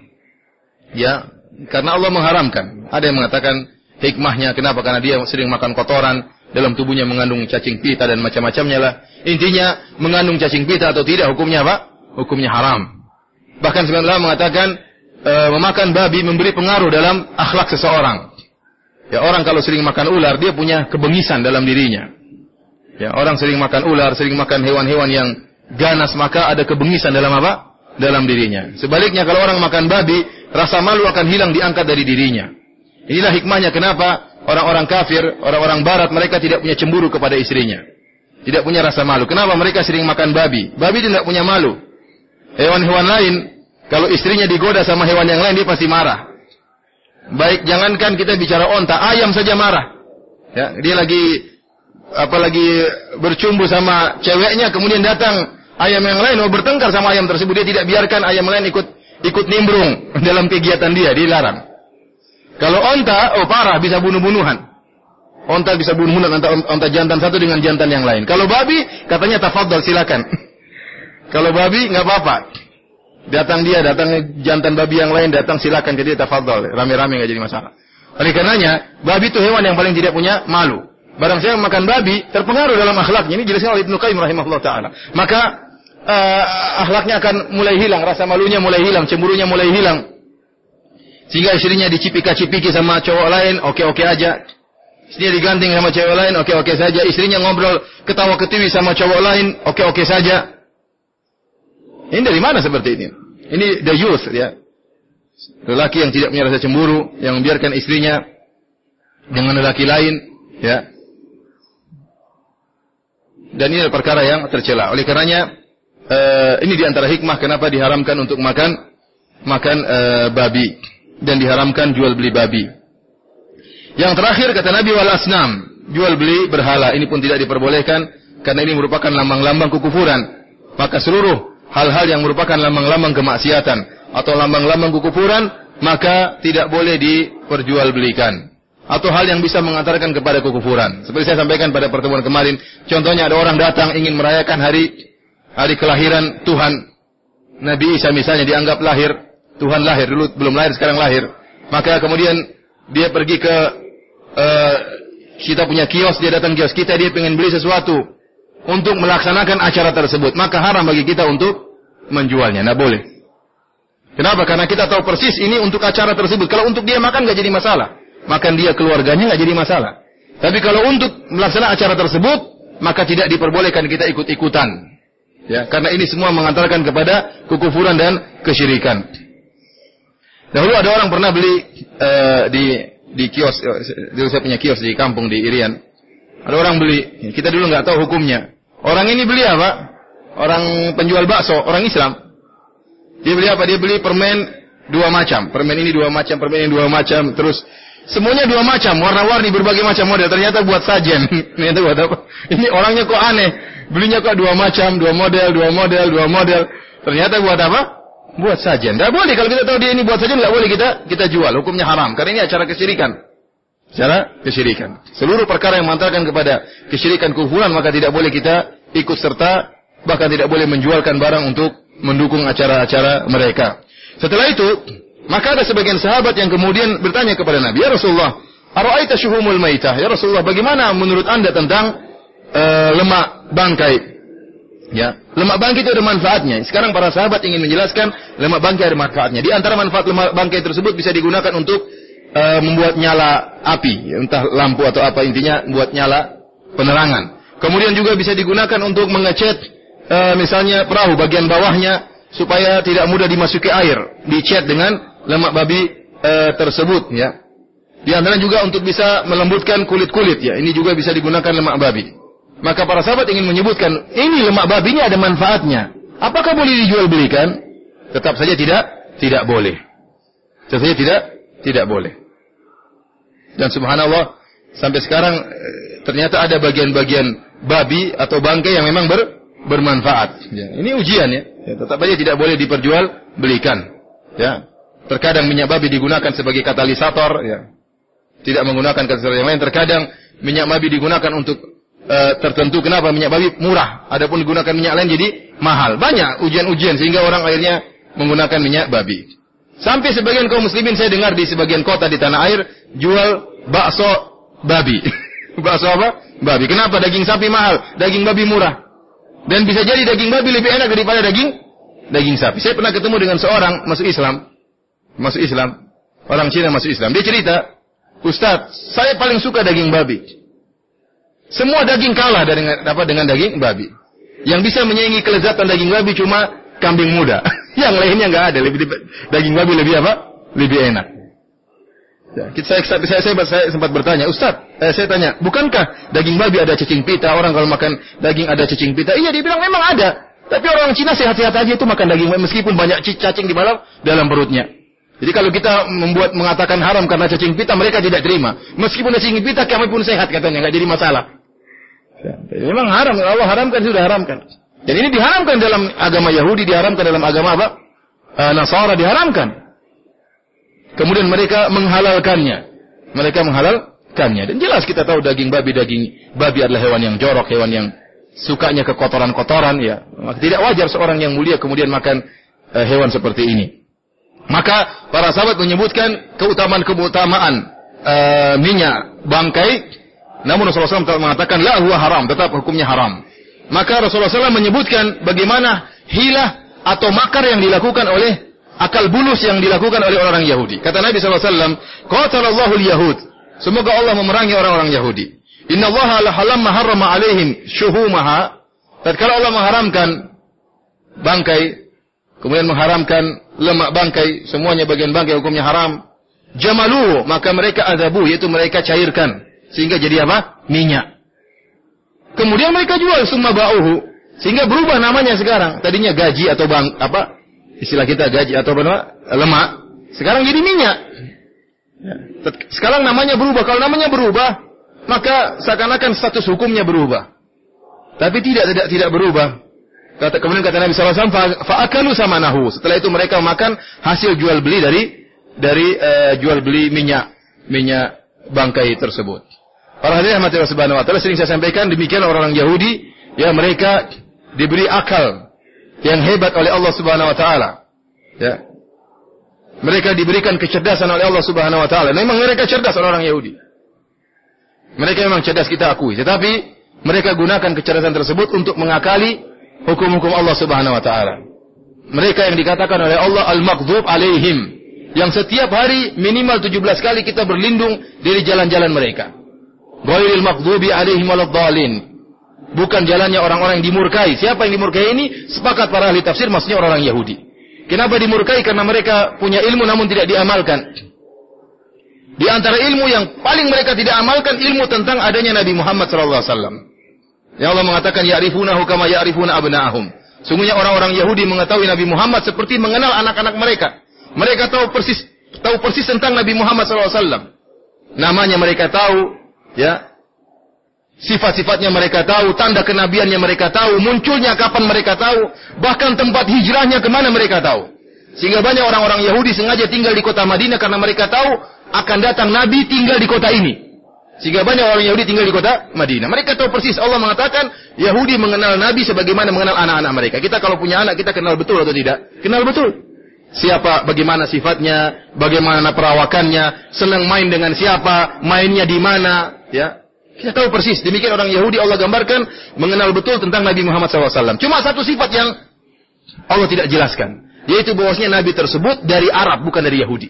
ya karena Allah mengharamkan. Ada yang mengatakan hikmahnya kenapa? Karena dia sering makan kotoran, dalam tubuhnya mengandung cacing pita dan macam-macamnya lah. Intinya mengandung cacing pita atau tidak hukumnya apa? Hukumnya haram. Bahkan sebagian ulama mengatakan uh, memakan babi memberi pengaruh dalam akhlak seseorang. Ya, orang kalau sering makan ular dia punya kebengisan dalam dirinya. Ya, orang sering makan ular, sering makan hewan-hewan yang ganas, maka ada kebengisan dalam apa? Dalam dirinya. Sebaliknya kalau orang makan babi, rasa malu akan hilang, diangkat dari dirinya. Inilah hikmahnya kenapa orang-orang kafir, orang-orang barat, mereka tidak punya cemburu kepada istrinya. Tidak punya rasa malu. Kenapa? Mereka sering makan babi. Babi tidak punya malu. Hewan-hewan lain, kalau istrinya digoda sama hewan yang lain, dia pasti marah. Baik, jangankan kita bicara onta, ayam saja marah. Ya, dia lagi apalagi bercumbu sama ceweknya, kemudian datang ayam yang lain mau bertengkar sama ayam tersebut, dia tidak biarkan ayam lain ikut ikut nimbrung dalam kegiatan dia, dilarang. Kalau onta, oh parah, bisa bunuh-bunuhan. Onta bisa bunuh-bunuhan antara onta jantan satu dengan jantan yang lain. Kalau babi, katanya tafadhol, silakan. Kalau babi nggak apa-apa. Datang dia, datang jantan babi yang lain, datang silakan, jadi tafadhol, rame-rame nggak jadi masalah. Oleh karenanya, babi itu hewan yang paling tidak punya malu. Barang siapa makan babi, terpengaruh dalam akhlaknya. Ini jelasnya oleh Ibnu Qayyim rahimahullah ta'ala. Maka Uh, akhlaknya akan mulai hilang, rasa malunya mulai hilang, cemburunya mulai hilang. Sehingga istrinya dicipika-cipiki sama cowok lain, oke-oke aja. Istrinya diganting sama cewek lain, oke-oke saja. Istrinya ngobrol ketawa-ketiwi sama cowok lain, oke-oke saja. Ini dari mana seperti ini? Ini the youth, ya. Lelaki yang tidak punya rasa cemburu, yang membiarkan istrinya dengan lelaki lain, ya. Dan ini adalah perkara yang tercela. Oleh karenanya, uh, ini diantara hikmah kenapa diharamkan untuk makan makan uh, babi dan diharamkan jual beli babi. Yang terakhir kata Nabi wal asnam, jual beli berhala. Ini pun tidak diperbolehkan karena ini merupakan lambang-lambang kekufuran. Maka seluruh hal-hal yang merupakan lambang-lambang kemaksiatan atau lambang-lambang kekufuran, maka tidak boleh diperjualbelikan. Atau hal yang bisa mengantarkan kepada kekufuran. Seperti saya sampaikan pada pertemuan kemarin, contohnya ada orang datang ingin merayakan hari hari kelahiran Tuhan Nabi Isa misalnya, dianggap lahir, Tuhan lahir, dulu belum lahir, sekarang lahir. Maka kemudian dia pergi ke uh, kita punya kios, dia datang kios kita, dia ingin beli sesuatu untuk melaksanakan acara tersebut. Maka haram bagi kita untuk menjualnya, tidak boleh. Kenapa? Karena kita tahu persis ini untuk acara tersebut. Kalau untuk dia makan nggak jadi masalah, makan dia keluarganya nggak jadi masalah. Tapi kalau untuk melaksanakan acara tersebut, maka tidak diperbolehkan kita ikut-ikutan. Ya, karena ini semua mengantarkan kepada kekufuran dan kesyirikan. Dahulu ada orang pernah beli uh, di di kios, dulu saya punya kios di kampung di Irian. Ada orang beli, kita dulu nggak tahu hukumnya. Orang ini beli apa? Orang penjual bakso, orang Islam. Dia beli apa? Dia beli permen dua macam. Permen ini dua macam, permen ini dua macam. Terus semuanya dua macam, warna-warni berbagai macam model. Ternyata buat sajen. Ternyata buat apa? Ini orangnya kok aneh. Belinya kok dua macam, dua model, dua model, dua model. Ternyata buat apa? Buat sajen. Tidak boleh. Kalau kita tahu dia ini buat sajen, tidak boleh kita kita jual. Hukumnya haram. Karena ini acara kesyirikan. Acara kesyirikan. Seluruh perkara yang mengantarkan kepada kesyirikan, kufuran, maka tidak boleh kita ikut serta. Bahkan tidak boleh menjualkan barang untuk mendukung acara-acara mereka. Setelah itu, maka ada sebagian sahabat yang kemudian bertanya kepada Nabi, "Ya Rasulullah, ara'aita syuhumul maitah?" Ya Rasulullah, bagaimana menurut Anda tentang uh, lemak bangkai? Ya, lemak bangkai itu ada manfaatnya. Sekarang para sahabat ingin menjelaskan lemak bangkai ada manfaatnya. Di antara manfaat lemak bangkai tersebut bisa digunakan untuk uh, membuat nyala api, ya, entah lampu atau apa, intinya buat nyala penerangan. Kemudian juga bisa digunakan untuk mengecat Uh, misalnya perahu bagian bawahnya supaya tidak mudah dimasuki air, dicat dengan lemak babi uh, tersebut, ya. Di antara juga untuk bisa melembutkan kulit-kulit, ya. Ini juga bisa digunakan lemak babi. Maka para sahabat ingin menyebutkan, ini lemak babi ini ada manfaatnya. Apakah boleh dijual belikan? Tetap saja tidak, tidak boleh. Tetap saja tidak, tidak boleh. Dan subhanallah, sampai sekarang ternyata ada bagian-bagian babi atau bangkai yang memang ber bermanfaat. Ya, ini ujian, ya. Ya. Tetap saja tidak boleh diperjual belikan. Ya. Terkadang minyak babi digunakan sebagai katalisator. Ya. Tidak menggunakan katalisator yang lain. Terkadang minyak babi digunakan untuk uh, tertentu. Kenapa? Minyak babi murah. Adapun digunakan minyak lain jadi mahal. Banyak ujian-ujian sehingga orang akhirnya menggunakan minyak babi. Sampai sebagian kaum muslimin saya dengar di sebagian kota di tanah air jual bakso babi. Bakso apa? Babi. Kenapa? Daging sapi mahal, daging babi murah. Dan bisa jadi daging babi lebih enak daripada daging daging sapi. Saya pernah ketemu dengan seorang masuk Islam, masuk Islam, orang Cina masuk Islam. Dia cerita, "Ustaz, saya paling suka daging babi. Semua daging kalah dengan apa dengan daging babi. Yang bisa menyaingi kelezatan daging babi cuma kambing muda. Yang lainnya nggak ada. Lebih daging babi lebih apa? Lebih enak." Ya, saya, saya, saya, saya sempat bertanya, "Ustaz, eh, saya tanya, bukankah daging babi ada cacing pita? Orang kalau makan daging ada cacing pita?" "Iya," dia bilang, "memang ada. Tapi orang Cina sehat-sehat aja itu makan daging meskipun banyak cacing di dalam dalam perutnya." Jadi kalau kita membuat mengatakan haram karena cacing pita, mereka tidak terima. Meskipun cacing pita kami pun sehat katanya, nggak jadi masalah. Ya, memang haram, Allah haramkan, sudah haramkan. Dan ini diharamkan dalam agama Yahudi, diharamkan dalam agama apa? Uh, Nasara diharamkan. Kemudian mereka menghalalkannya. Mereka menghalalkannya. Dan jelas kita tahu daging babi, daging babi adalah hewan yang jorok, hewan yang sukanya kekotoran-kotoran, ya. Maka tidak wajar seorang yang mulia kemudian makan uh, hewan seperti ini. Maka para sahabat menyebutkan keutamaan-keutamaan uh, minyak bangkai. Namun Rasulullah shallallahu alaihi wasallam mengatakan la huwa haram, tetap hukumnya haram. Maka Rasulullah shallallahu alaihi wasallam menyebutkan bagaimana hilah atau makar yang dilakukan oleh akal bulus yang dilakukan oleh orang Yahudi. Kata Nabi shallallahu alaihi wasallam, "Qatalallahu al-Yahud." Semoga Allah memerangi orang-orang Yahudi. "Inna Allah la halamma harrama alaihim syuhumaha." Tatkala Allah mengharamkan bangkai kemudian mengharamkan lemak bangkai, semuanya bagian bangkai hukumnya haram. Jamaluhu, maka mereka adzabu, yaitu mereka cairkan sehingga jadi apa? Minyak. Kemudian mereka jual summa ba'uhu, sehingga berubah namanya sekarang. Tadinya gaji atau bang apa? Istilah kita gaji atau apa? Lemak. Sekarang jadi minyak. Sekarang namanya berubah. Kalau namanya berubah, maka seakan-akan status hukumnya berubah. Tapi tidak tidak tidak berubah. Kata kemudian kata Nabi sallallahu alaihi wasallam, fa'akalu samanahu. Setelah itu mereka makan hasil jual beli dari dari uh, jual beli minyak minyak bangkai tersebut. Para hadirin rahmati Allah Subhanahu wa taala, sering saya sampaikan demikian orang-orang Yahudi, ya mereka diberi akal yang hebat oleh Allah Subhanahu wa taala. Ya. Mereka diberikan kecerdasan oleh Allah Subhanahu wa taala. Memang mereka cerdas orang-orang Yahudi. Mereka memang cerdas, kita akui, tetapi mereka gunakan kecerdasan tersebut untuk mengakali hukum-hukum Allah Subhanahu wa taala. Mereka yang dikatakan oleh Allah al-maghdub alaihim, yang setiap hari minimal tujuh belas kali kita berlindung dari jalan-jalan mereka. Ghairil maghdubi alaihim waladhdallin. Bukan jalannya orang-orang yang dimurkai. Siapa yang dimurkai ini? Sepakat para ahli tafsir, maksudnya orang-orang Yahudi. Kenapa dimurkai? Karena mereka punya ilmu namun tidak diamalkan. Di antara ilmu yang paling mereka tidak amalkan, ilmu tentang adanya Nabi Muhammad sallallahu alaihi wasallam. Ya Allah mengatakan ya'rifunahu kama ya'rifuna abna'ahum. Sungguhnya orang-orang Yahudi mengetahui Nabi Muhammad seperti mengenal anak-anak mereka. Mereka tahu persis tahu persis tentang Nabi Muhammad sallallahu alaihi wasallam. Namanya mereka tahu, ya. Sifat-sifatnya mereka tahu, tanda kenabiannya mereka tahu, munculnya kapan mereka tahu, bahkan tempat hijrahnya kemana mereka tahu. Sehingga banyak orang-orang Yahudi sengaja tinggal di kota Madinah karena mereka tahu akan datang Nabi tinggal di kota ini. Sehingga banyak orang Yahudi tinggal di kota Madinah. Mereka tahu persis. Allah mengatakan Yahudi mengenal Nabi sebagaimana mengenal anak-anak mereka. Kita kalau punya anak, kita kenal betul atau tidak? Kenal betul. Siapa, bagaimana sifatnya, bagaimana perawakannya, senang main dengan siapa, mainnya di mana, ya. Kita tahu persis. Demikian orang Yahudi Allah gambarkan mengenal betul tentang Nabi Muhammad sallallahu alaihi wasallam. Cuma satu sifat yang Allah tidak jelaskan, yaitu bahwasanya Nabi tersebut dari Arab, bukan dari Yahudi.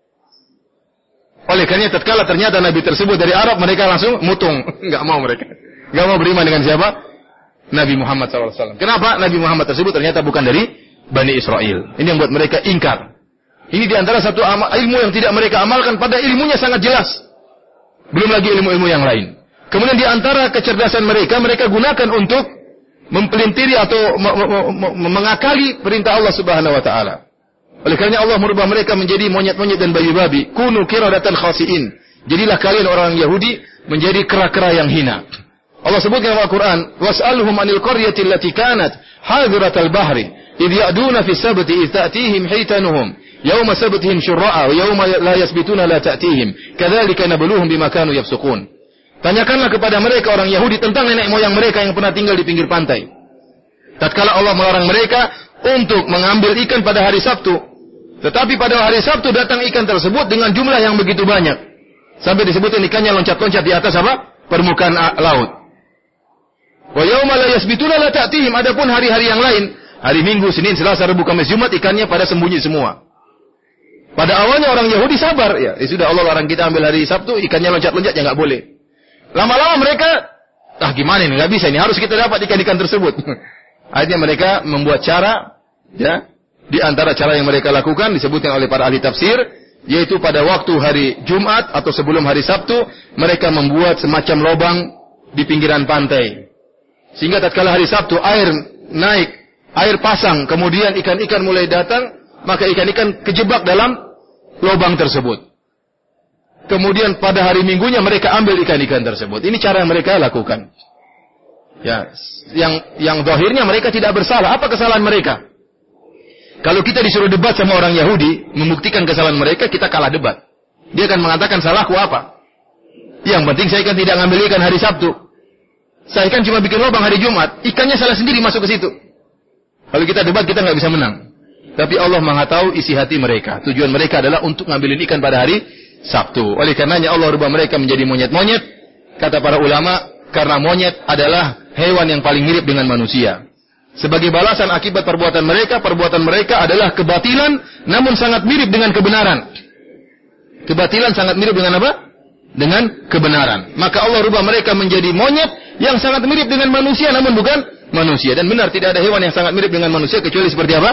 Oleh karena tatkala ternyata Nabi tersebut dari Arab, mereka langsung mutung, enggak mau mereka, enggak mau beriman dengan siapa? Nabi Muhammad sallallahu alaihi wasallam. Kenapa? Nabi Muhammad tersebut ternyata bukan dari Bani Israel. Ini yang buat mereka ingkar. Ini diantara satu ilmu yang tidak mereka amalkan, pada ilmunya sangat jelas. Belum lagi ilmu-ilmu yang lain. Kemudian diantara kecerdasan mereka, mereka gunakan untuk mempelintiri atau mengakali perintah Allah Subhanahu wa taala. Oleh karena Allah merubah mereka menjadi monyet-monyet dan babi-babi. Kunu qiradatan khasiin. Jadilah kalian orang Yahudi menjadi kera-kera yang hina. Allah sebutkan dalam Al-Qur'an, was'alhum 'anil qaryati allati kanat hadiratal bahri idh ya'duna fi sabti idh ta'tihim hitanuhum yawma sabtihim syurra'a wa yawma la yasbituna la ta'tihim kadzalika nabluhum bima kanu yafsukun. Tanyakanlah kepada mereka orang Yahudi tentang nenek moyang mereka yang pernah tinggal di pinggir pantai. Tatkala Allah melarang mereka untuk mengambil ikan pada hari Sabtu, tetapi pada hari Sabtu datang ikan tersebut dengan jumlah yang begitu banyak, sampai disebutkan ikannya loncat-loncat di atas apa? Permukaan laut. Wa yauma la yasbituna la ta'tihim. Adapun hari-hari yang lain, hari Minggu, Senin, Selasa, Rabu, Kamis, Jumat, ikannya pada sembunyi semua. Pada awalnya orang Yahudi sabar, ya, ya sudah Allah larang kita ambil hari Sabtu, ikannya loncat-loncat ya enggak boleh. Lama-lama mereka, ah gimana ini, nggak bisa ini, harus kita dapat ikan-ikan tersebut. Akhirnya mereka membuat cara, ya, di antara cara yang mereka lakukan disebutkan oleh para ahli tafsir, yaitu pada waktu hari Jumat atau sebelum hari Sabtu, mereka membuat semacam lubang di pinggiran pantai, sehingga tatkala hari Sabtu air naik, air pasang, kemudian ikan-ikan mulai datang, maka ikan-ikan kejebak dalam lubang tersebut. Kemudian pada hari Minggunya mereka ambil ikan-ikan tersebut. Ini cara yang mereka lakukan. Ya, yang yang zahirnya mereka tidak bersalah. Apa kesalahan mereka? Kalau kita disuruh debat sama orang Yahudi, membuktikan kesalahan mereka, kita kalah debat. Dia akan mengatakan salahku apa? Yang penting saya kan tidak ngambil ikan hari Sabtu. Saya kan cuma bikin lubang hari Jumat. Ikannya salah sendiri masuk ke situ. Kalau kita debat kita nggak bisa menang. Tapi Allah Maha tahu isi hati mereka. Tujuan mereka adalah untuk ngambilin ikan pada hari Sabtu. Oleh karenanya Allah rubah mereka menjadi monyet-monyet. Kata para ulama, karena monyet adalah hewan yang paling mirip dengan manusia. Sebagai balasan akibat perbuatan mereka, perbuatan mereka adalah kebatilan, namun sangat mirip dengan kebenaran. Kebatilan sangat mirip dengan apa? Dengan kebenaran. Maka Allah rubah mereka menjadi monyet yang sangat mirip dengan manusia, namun bukan manusia. Dan benar, tidak ada hewan yang sangat mirip dengan manusia kecuali seperti apa?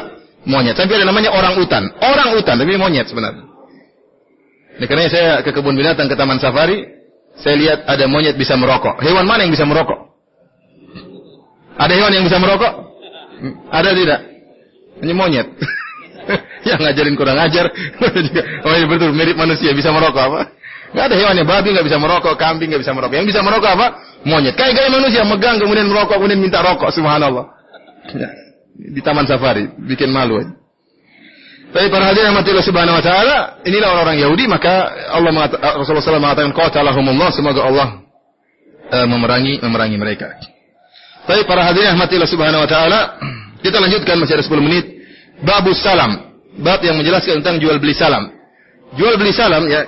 Monyet. Tapi ada namanya orang utan. Orang utan, tapi monyet sebenarnya. Nah, karena saya ke kebun binatang, ke taman safari, saya lihat ada monyet bisa merokok. Hewan mana yang bisa merokok? Ada hewan yang bisa merokok? Ada tidak? Hanya monyet. Yang ngajarin kurang ajar. Oh iya betul, mirip manusia, bisa merokok apa? Nggak ada hewannya, babi nggak bisa merokok, kambing nggak bisa merokok. Yang bisa merokok apa? Monyet. Kayak gaya manusia, megang kemudian merokok, kemudian minta rokok. Subhanallah. Di taman safari, bikin malu aja. Tapi para hadirin yang mati Allah Subhanahu wa taala, inilah orang-orang Yahudi, maka Allah mengata, Rasulullah shallallahu alaihi wasallam mengatakan qatalahumullah, semoga Allah uh, memerangi memerangi mereka. Tapi para hadirin yang mati Allah Subhanahu wa taala, kita lanjutkan, masih ada sepuluh menit. Babus salam, bab yang menjelaskan tentang jual beli salam. Jual beli salam ya,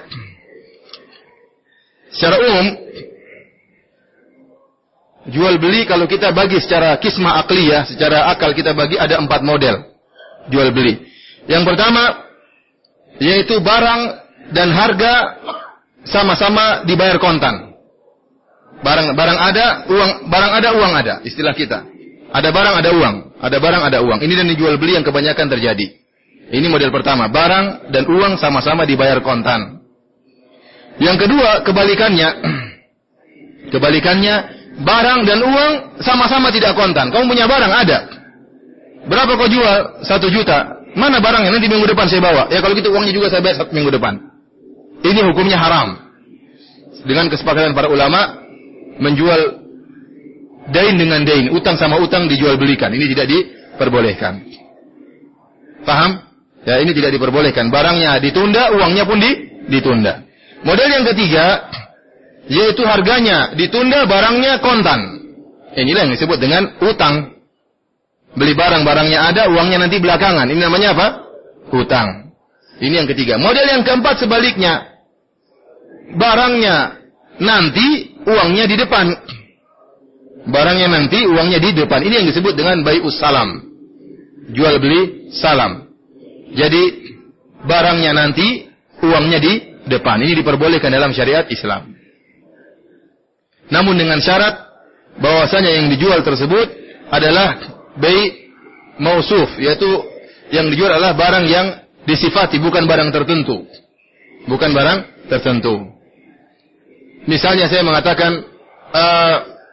secara umum jual beli kalau kita bagi secara kismah akliyah, secara akal kita bagi ada empat model jual beli. Yang pertama yaitu barang dan harga sama-sama dibayar kontan. Barang barang ada, uang barang ada, uang ada, istilah kita. Ada barang, ada uang, ada barang, ada uang. Ini dan dijual beli yang kebanyakan terjadi. Ini model pertama, barang dan uang sama-sama dibayar kontan. Yang kedua, kebalikannya. Kebalikannya, barang dan uang sama-sama tidak kontan. Kamu punya barang, ada. Berapa kau jual? Satu juta. Mana barangnya? Nanti minggu depan saya bawa. Ya kalau gitu uangnya juga saya bayar satu minggu depan. Ini hukumnya haram. Dengan kesepakatan para ulama, menjual dain dengan dain, utang sama utang dijual belikan. Ini tidak diperbolehkan. Paham? Ya, ini tidak diperbolehkan. Barangnya ditunda, uangnya pun di, ditunda. Model yang ketiga, yaitu harganya ditunda, barangnya kontan. Inilah yang disebut dengan utang. Beli barang, barangnya ada, uangnya nanti belakangan. Ini namanya apa? Hutang. Ini yang ketiga. Model yang keempat sebaliknya. Barangnya nanti, uangnya di depan. Barangnya nanti, uangnya di depan. Ini yang disebut dengan bai'us salam. Jual beli salam. Jadi, barangnya nanti, uangnya di depan. Ini diperbolehkan dalam syariat Islam. Namun dengan syarat, bahwasanya yang dijual tersebut adalah bai' mausuf, yaitu yang dijual adalah barang yang disifati, bukan barang tertentu. Bukan barang tertentu. Misalnya saya mengatakan, uh,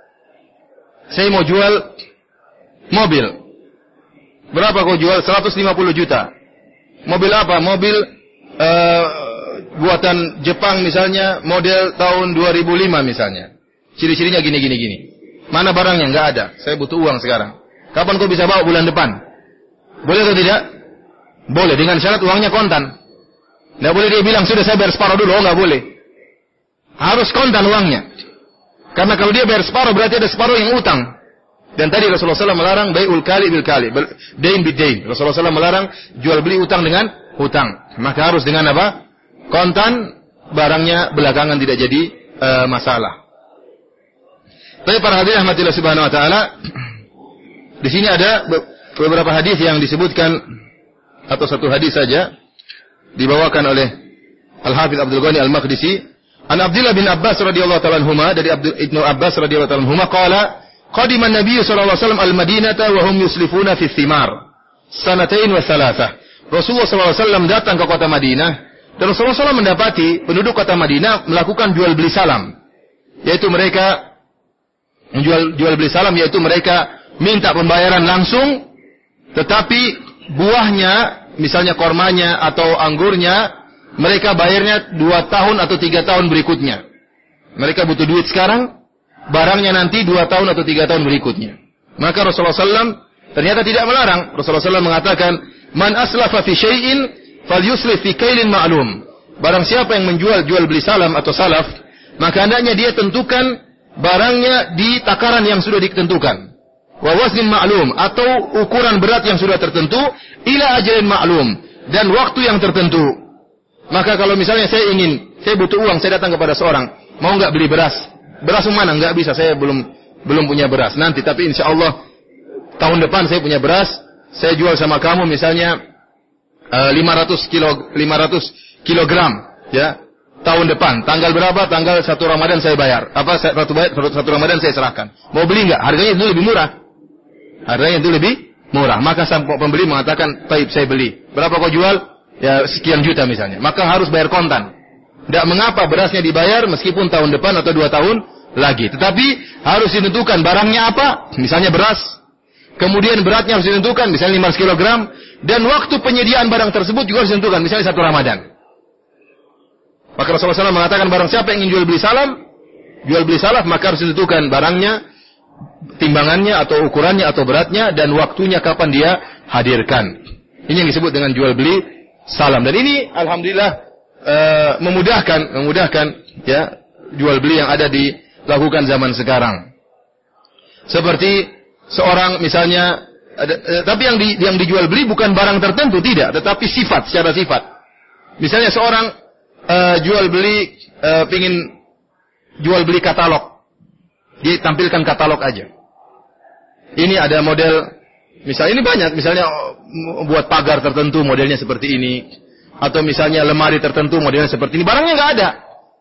saya mau jual mobil. Berapa kau jual? seratus lima puluh juta. Mobil apa? Mobil uh, buatan Jepang misalnya, model tahun dua ribu lima misalnya. Ciri-cirinya gini, gini, gini. Mana barangnya? Enggak ada. Saya butuh uang sekarang. Kapan kau bisa bawa? Bulan depan. Boleh atau tidak? Boleh, dengan syarat uangnya kontan. Tidak boleh dia bilang, sudah saya bayar separuh dulu. Oh, nggak boleh. Harus kontan uangnya. Karena kalau dia bayar separuh, berarti ada separuh yang utang. Dan tadi Rasulullah shallallahu alaihi wasallam melarang bai'ul kali bil kali, dain bid dain. Rasulullah shallallahu alaihi wasallam melarang jual beli utang dengan hutang. Maka harus dengan apa? Kontan, barangnya belakangan tidak jadi uh, masalah. Tapi para hadirin rahmatillah subhanahu wa ta'ala, di sini ada beberapa hadis yang disebutkan, atau satu hadis saja dibawakan oleh Al-Hafidz Abdul Ghani Al-Maqdisi. An Abdullah bin Abbas radhiyallahu ta'ala anhuma, dari Abdul Ibnu Abbas radhiyallahu ta'ala anhuma, qala qadima an-nabiy sallallahu alaihi wasallam al-Madinata wa hum yuslifuna fi thimar sanatain wa thalathah. Rasulullah sallallahu alaihi wasallam datang ke kota Madinah, dan Rasulullah sallallahu alaihi wasallam mendapati penduduk kota Madinah melakukan jual beli salam, yaitu mereka menjual jual beli salam, yaitu mereka minta pembayaran langsung, tetapi buahnya, misalnya kormanya atau anggurnya, mereka bayarnya dua tahun atau tiga tahun berikutnya. Mereka butuh duit sekarang, barangnya nanti dua tahun atau tiga tahun berikutnya. Maka Rasulullah sallallahu alaihi wasallam ternyata tidak melarang. Rasulullah sallallahu alaihi wasallam mengatakan, man aslafa fi syai'in falyuslif fi kailin ma'lum. Barang siapa yang menjual jual beli salam atau salaf, maka hendaknya dia tentukan barangnya di takaran yang sudah ditentukan. Wa waznin ma'lum, atau ukuran berat yang sudah tertentu, ila ajalin ma'lum, dan waktu yang tertentu. Maka kalau misalnya saya ingin, saya butuh uang, saya datang kepada seorang, mau enggak beli beras? Beras mana? Enggak bisa, saya belum belum punya beras. Nanti, tapi insya Allah tahun depan saya punya beras, saya jual sama kamu misalnya uh, lima ratus kilogram, ya. Tahun depan, tanggal berapa? Tanggal satu Ramadan saya bayar. Apa satu, satu Ramadan saya serahkan. Mau beli enggak? Harganya itu lebih murah. Harganya itu lebih murah. Maka sang pembeli mengatakan, "Taib, saya beli. Berapa kau jual?" "Ya, sekian juta misalnya." Maka harus bayar kontan. Tidak mengapa berasnya dibayar meskipun tahun depan atau dua tahun lagi. Tetapi harus ditentukan barangnya apa. Misalnya beras. Kemudian beratnya harus ditentukan. Misalnya lima ratus kilogram. Dan waktu penyediaan barang tersebut juga harus ditentukan. Misalnya satu Ramadan. Maka Rasulullah shallallahu alaihi wasallam mengatakan barang siapa yang ingin jual beli salam. Jual beli salaf maka harus ditentukan barangnya. Timbangannya atau ukurannya atau beratnya. Dan waktunya kapan dia hadirkan. Ini yang disebut dengan jual beli salam. Dan ini Alhamdulillah. Uh, memudahkan, memudahkan ya jual beli yang ada dilakukan zaman sekarang. Seperti seorang misalnya, ada, uh, tapi yang di, yang dijual beli bukan barang tertentu tidak, tetapi sifat secara sifat. Misalnya seorang uh, jual beli uh, pingin jual beli katalog, dia tampilkan katalog aja. Ini ada model, misalnya ini banyak, misalnya buat pagar tertentu modelnya seperti ini. Atau misalnya lemari tertentu modelnya seperti ini. Barangnya nggak ada.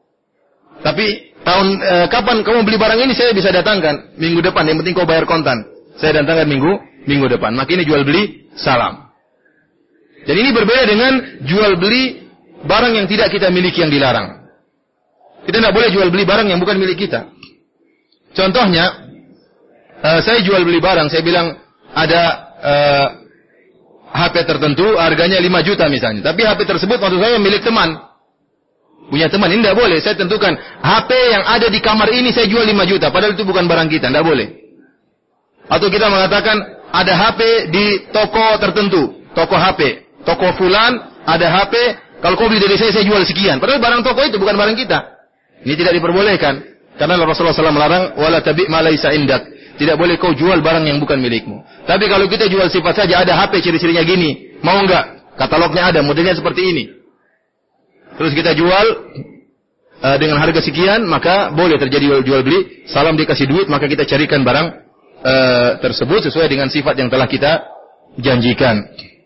Tapi tahun eh, kapan kamu beli barang ini saya bisa datangkan minggu depan. Yang penting kau bayar kontan. Saya datangkan minggu minggu depan. Maka ini jual beli salam. Dan ini berbeda dengan jual beli barang yang tidak kita miliki yang dilarang. Kita tidak boleh jual beli barang yang bukan milik kita. Contohnya, eh, saya jual beli barang. Saya bilang ada eh, H P tertentu harganya lima juta misalnya. Tapi H P tersebut maksud saya milik teman. Punya teman, ini tidak boleh. Saya tentukan H P yang ada di kamar ini saya jual lima juta. Padahal itu bukan barang kita, tidak boleh. Atau kita mengatakan ada H P di toko tertentu. Toko H P. Toko fulan ada H P. Kalau kau beli dari saya, saya jual sekian. Padahal barang toko itu bukan barang kita. Ini tidak diperbolehkan. Karena Rasulullah shallallahu alaihi wasallam melarang. Wala tabi' ma laysa indak. Tidak boleh kau jual barang yang bukan milikmu. Tapi kalau kita jual sifat saja, ada H P ciri-cirinya gini. Mau enggak? Katalognya ada, modelnya seperti ini. Terus kita jual uh, dengan harga sekian, maka boleh terjadi jual beli. Salam dikasih duit, maka kita carikan barang uh, tersebut sesuai dengan sifat yang telah kita janjikan.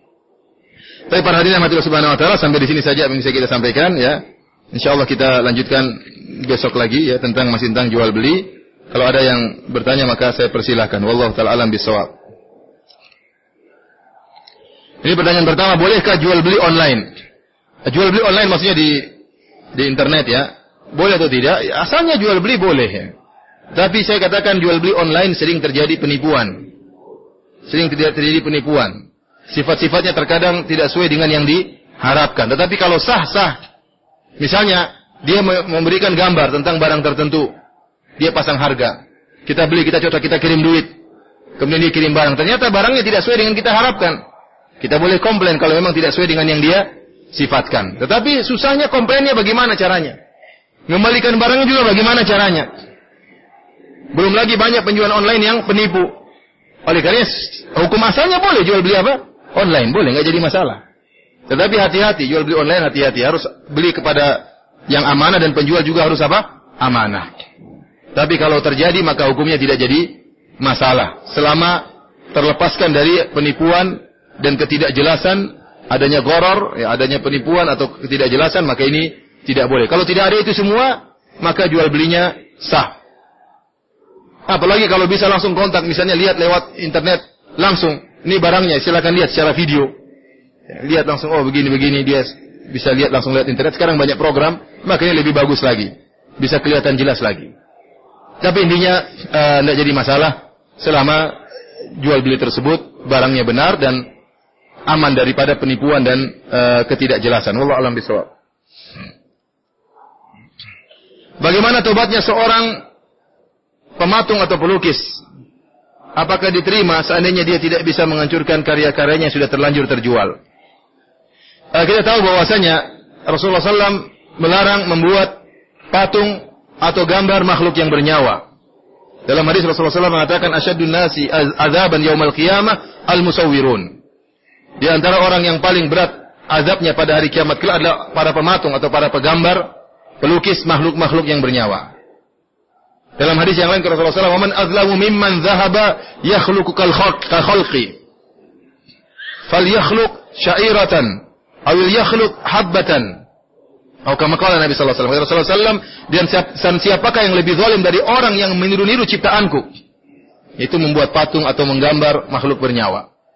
Tapi para hadirin rahmatillah subhanahu wa ta'ala, sampai di sini saja yang bisa kita sampaikan ya. Insyaallah kita lanjutkan besok lagi ya tentang masih tentang jual beli. Kalau ada yang bertanya maka saya persilahkan. Wallahu ta'ala alam bisawab. Ini pertanyaan pertama, bolehkah jual beli online? Jual beli online maksudnya di di internet ya. Boleh atau tidak? Asalnya jual beli boleh ya. Tapi saya katakan jual beli online sering terjadi penipuan. Sering terjadi penipuan. Sifat-sifatnya terkadang tidak sesuai dengan yang diharapkan. Tetapi kalau sah-sah, misalnya dia memberikan gambar tentang barang tertentu. Dia pasang harga. Kita beli, kita cocok, kita kirim duit. Kemudian dia kirim barang. Ternyata barangnya tidak sesuai dengan kita harapkan. Kita boleh komplain kalau memang tidak sesuai dengan yang dia sifatkan. Tetapi susahnya komplainnya bagaimana caranya? Mengembalikan barangnya juga bagaimana caranya? Belum lagi banyak penjualan online yang penipu. Oleh karena hukum asalnya boleh jual beli apa? Online. Boleh, nggak jadi masalah. Tetapi hati-hati, jual beli online hati-hati. Harus beli kepada yang amanah dan penjual juga harus apa? Amanah. Tapi kalau terjadi maka hukumnya tidak jadi masalah. Selama terlepaskan dari penipuan dan ketidakjelasan, adanya gharar, ya, adanya penipuan atau ketidakjelasan, maka ini tidak boleh. Kalau tidak ada itu semua, maka jual belinya sah. Apalagi kalau bisa langsung kontak, misalnya lihat lewat internet, langsung, ini barangnya, silakan lihat secara video. Ya, lihat langsung, oh begini-begini, dia bisa lihat langsung lihat internet. Sekarang banyak program, maka ini lebih bagus lagi. Bisa kelihatan jelas lagi. Tapi intinya tidak uh, jadi masalah selama jual beli tersebut barangnya benar dan aman daripada penipuan dan uh, ketidakjelasan. Wallahu a'lam bishawab. Bagaimana tobatnya seorang pematung atau pelukis? Apakah diterima seandainya dia tidak bisa menghancurkan karya-karyanya yang sudah terlanjur terjual? Uh, kita tahu bahwasanya Rasulullah shallallahu alaihi wasallam melarang membuat patung atau gambar makhluk yang bernyawa. Dalam hadis Rasulullah shallallahu alaihi wasallam mengatakan asyaddun nasi azaban yaumal qiyamah al-musawwirun. Di antara orang yang paling berat azabnya pada hari kiamat kelak adalah para pematung atau para penggambar, pelukis makhluk-makhluk yang bernyawa. Dalam hadis yang lain Rasulullah shallallahu alaihi wasallam, "Man azlamu mimman dhahaba yakhluqu kal khalqi falyakhluq sya'iratan aw yakhluq habbatan." Atau kama qala Nabi sallallahu alaihi wasallam, Rasulullah sallallahu alaihi wasallam, dan siapakah yang lebih zalim dari orang yang meniru-niru ciptaanku? Itu membuat patung atau menggambar makhluk bernyawa.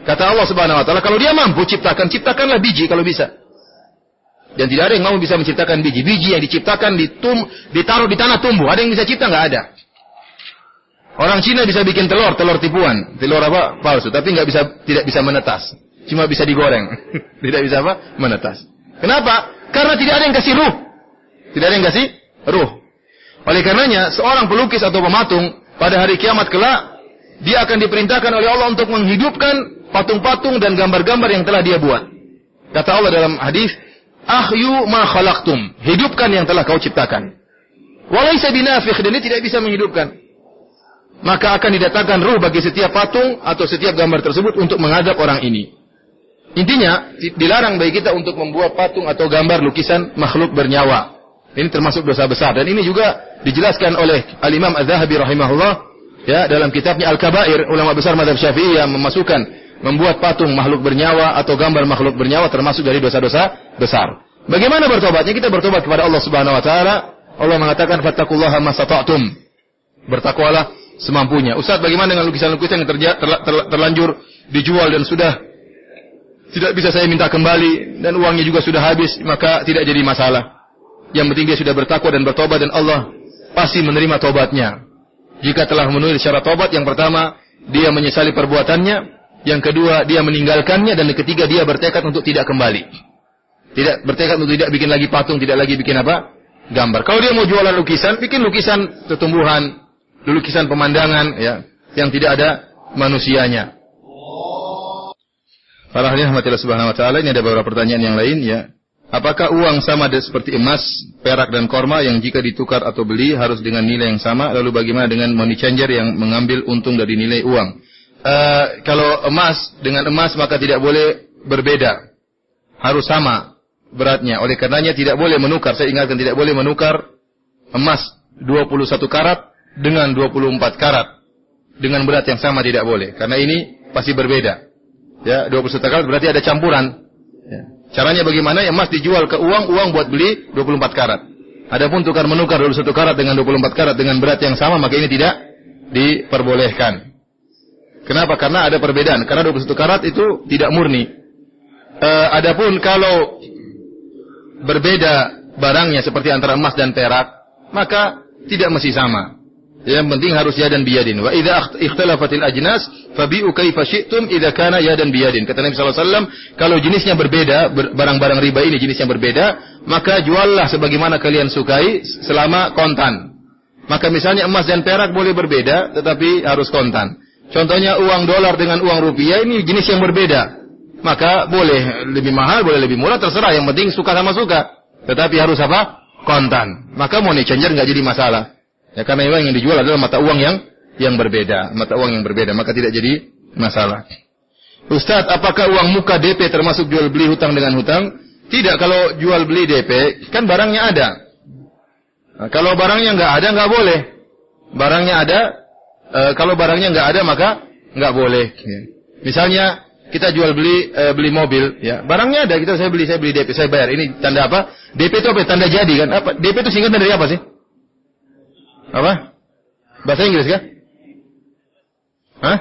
Kata Allah Subhanahu wa taala, kalau dia mampu ciptakan, ciptakanlah biji kalau bisa. Dan tidak ada yang mau bisa menciptakan biji. Biji yang diciptakan ditum, ditaruh di tanah tumbuh. Ada yang bisa cipta? Enggak ada. Orang Cina bisa bikin telur, telur tipuan, telur apa? Palsu, tapi enggak bisa, tidak bisa menetas. Cuma bisa digoreng. Tidak bisa apa? Menetas. Kenapa? Karena tidak ada yang kasih ruh. Tidak ada yang kasih ruh. Oleh karenanya, seorang pelukis atau pematung pada hari kiamat kelak, dia akan diperintahkan oleh Allah untuk menghidupkan patung-patung dan gambar-gambar yang telah dia buat. Kata Allah dalam hadis, "Ahyu ma khalaqtum." Hidupkan yang telah kau ciptakan. Walaysa binafikh, dan ini tidak bisa menghidupkan. Maka akan didatangkan ruh bagi setiap patung atau setiap gambar tersebut untuk menghadap orang ini. Intinya, dilarang bagi kita untuk membuat patung atau gambar lukisan makhluk bernyawa. Ini termasuk dosa besar, dan ini juga dijelaskan oleh Al-Imam Az-Zahabi rahimahullah, ya, dalam kitabnya Al-Kabair. Ulama besar mazhab Syafi'iyah memasukkan membuat patung makhluk bernyawa atau gambar makhluk bernyawa termasuk dari dosa-dosa besar. Bagaimana bertobatnya? Kita bertobat kepada Allah Subhanahu wa taala. Allah mengatakan fattaqullaha mastata'tum. Bertakwalah semampunya. Ustaz, bagaimana dengan lukisan-lukisan yang terja, terla, terla, terlanjur dijual dan sudah tidak bisa saya minta kembali dan uangnya juga sudah habis, maka tidak jadi masalah. Yang penting dia sudah bertakwa dan bertobat, dan Allah pasti menerima tobatnya. Jika telah memenuhi syarat tobat, yang pertama dia menyesali perbuatannya, yang kedua dia meninggalkannya, dan yang ketiga dia bertekad untuk tidak kembali. Tidak bertekad untuk tidak bikin lagi patung, tidak lagi bikin apa? Gambar. Kalau dia mau jualan lukisan, bikin lukisan tumbuhan, lukisan pemandangan, ya, yang tidak ada manusianya. Para hadirin rahmatillah subhanahu wa ta'ala, ini ada beberapa pertanyaan yang lain, ya. Apakah uang sama seperti emas, perak dan korma yang jika ditukar atau beli harus dengan nilai yang sama? Lalu bagaimana dengan money changer yang mengambil untung dari nilai uang? Uh, kalau emas dengan emas maka tidak boleh berbeda, harus sama beratnya. Oleh karenanya tidak boleh menukar. Saya ingatkan, tidak boleh menukar emas dua puluh satu karat dengan dua puluh empat karat dengan berat yang sama, tidak boleh. Karena ini pasti berbeda. Ya, dua puluh satu karat berarti ada campuran. Ya. Caranya bagaimana? Emas dijual ke uang, uang buat beli dua puluh empat karat. Adapun tukar menukar dua puluh satu karat dengan dua puluh empat karat dengan berat yang sama, maka ini tidak diperbolehkan. Kenapa? Karena ada perbedaan. Karena dua puluh satu karat itu tidak murni. E, adapun kalau berbeda barangnya seperti antara emas dan perak, maka tidak mesti sama. Yang penting harus yadan biyadin. Wa idza ikhtalafatil ajnas fabi'u kaifa syi'tum idza kana yadan biyadin. Kata Nabi sallallahu alaihi wasallam, kalau jenisnya berbeda, barang-barang riba ini jenisnya berbeda, maka juallah sebagaimana kalian sukai selama kontan. Maka misalnya emas dan perak boleh berbeda tetapi harus kontan. Contohnya uang dolar dengan uang rupiah, ini jenis yang berbeda. Maka boleh lebih mahal, boleh lebih murah, terserah, yang penting suka sama suka. Tetapi harus apa? Kontan. Maka money changer enggak jadi masalah. Ya, karena uang yang dijual adalah mata uang yang yang berbeda, mata uang yang berbeda, maka tidak jadi masalah. Ustaz, apakah uang muka D P termasuk jual beli hutang dengan hutang? Tidak, kalau jual beli D P kan barangnya ada. Nah, kalau barangnya nggak ada nggak boleh. Barangnya ada, e, kalau barangnya nggak ada maka nggak boleh. Ya. Misalnya kita jual beli e, beli mobil, ya barangnya ada, kita saya beli saya beli D P, saya bayar. Ini tanda apa? D P itu apa? Tanda jadi kan? Apa? D P itu singkatan dari apa sih? Apa? Bahasa Inggris kah? Hah?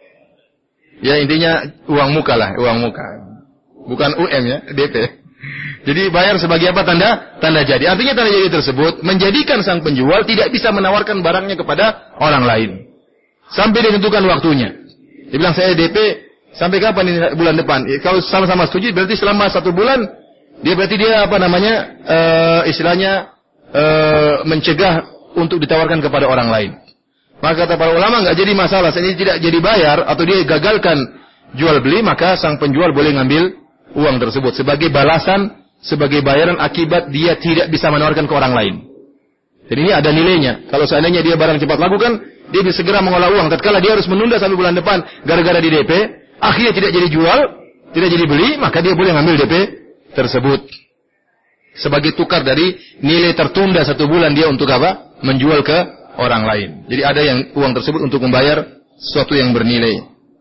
Ya intinya uang muka lah, uang muka. Bukan U M ya, D P. Jadi bayar sebagai apa? Tanda tanda jadi. Artinya tanda jadi tersebut menjadikan sang penjual tidak bisa menawarkan barangnya kepada orang lain sampai ditentukan waktunya. Dia bilang saya D P sampai kapan ini, bulan depan. Kalau sama-sama setuju berarti selama satu bulan dia berarti dia apa namanya? Uh, istilahnya uh, mencegah untuk ditawarkan kepada orang lain. Maka kata para ulama enggak jadi masalah. Ini tidak jadi bayar atau dia gagalkan jual beli, maka sang penjual boleh ngambil uang tersebut sebagai balasan, sebagai bayaran akibat dia tidak bisa menawarkan ke orang lain. Jadi ini ada nilainya. Kalau seandainya dia barang cepat laku kan, dia bisa segera mengolah uang. Tatkala dia harus menunda sampai bulan depan gara-gara di D P, akhirnya tidak jadi jual, tidak jadi beli, maka dia boleh ngambil D P tersebut sebagai tukar dari nilai tertunda satu bulan dia untuk apa? Menjual ke orang lain. Jadi ada yang uang tersebut untuk membayar sesuatu yang bernilai.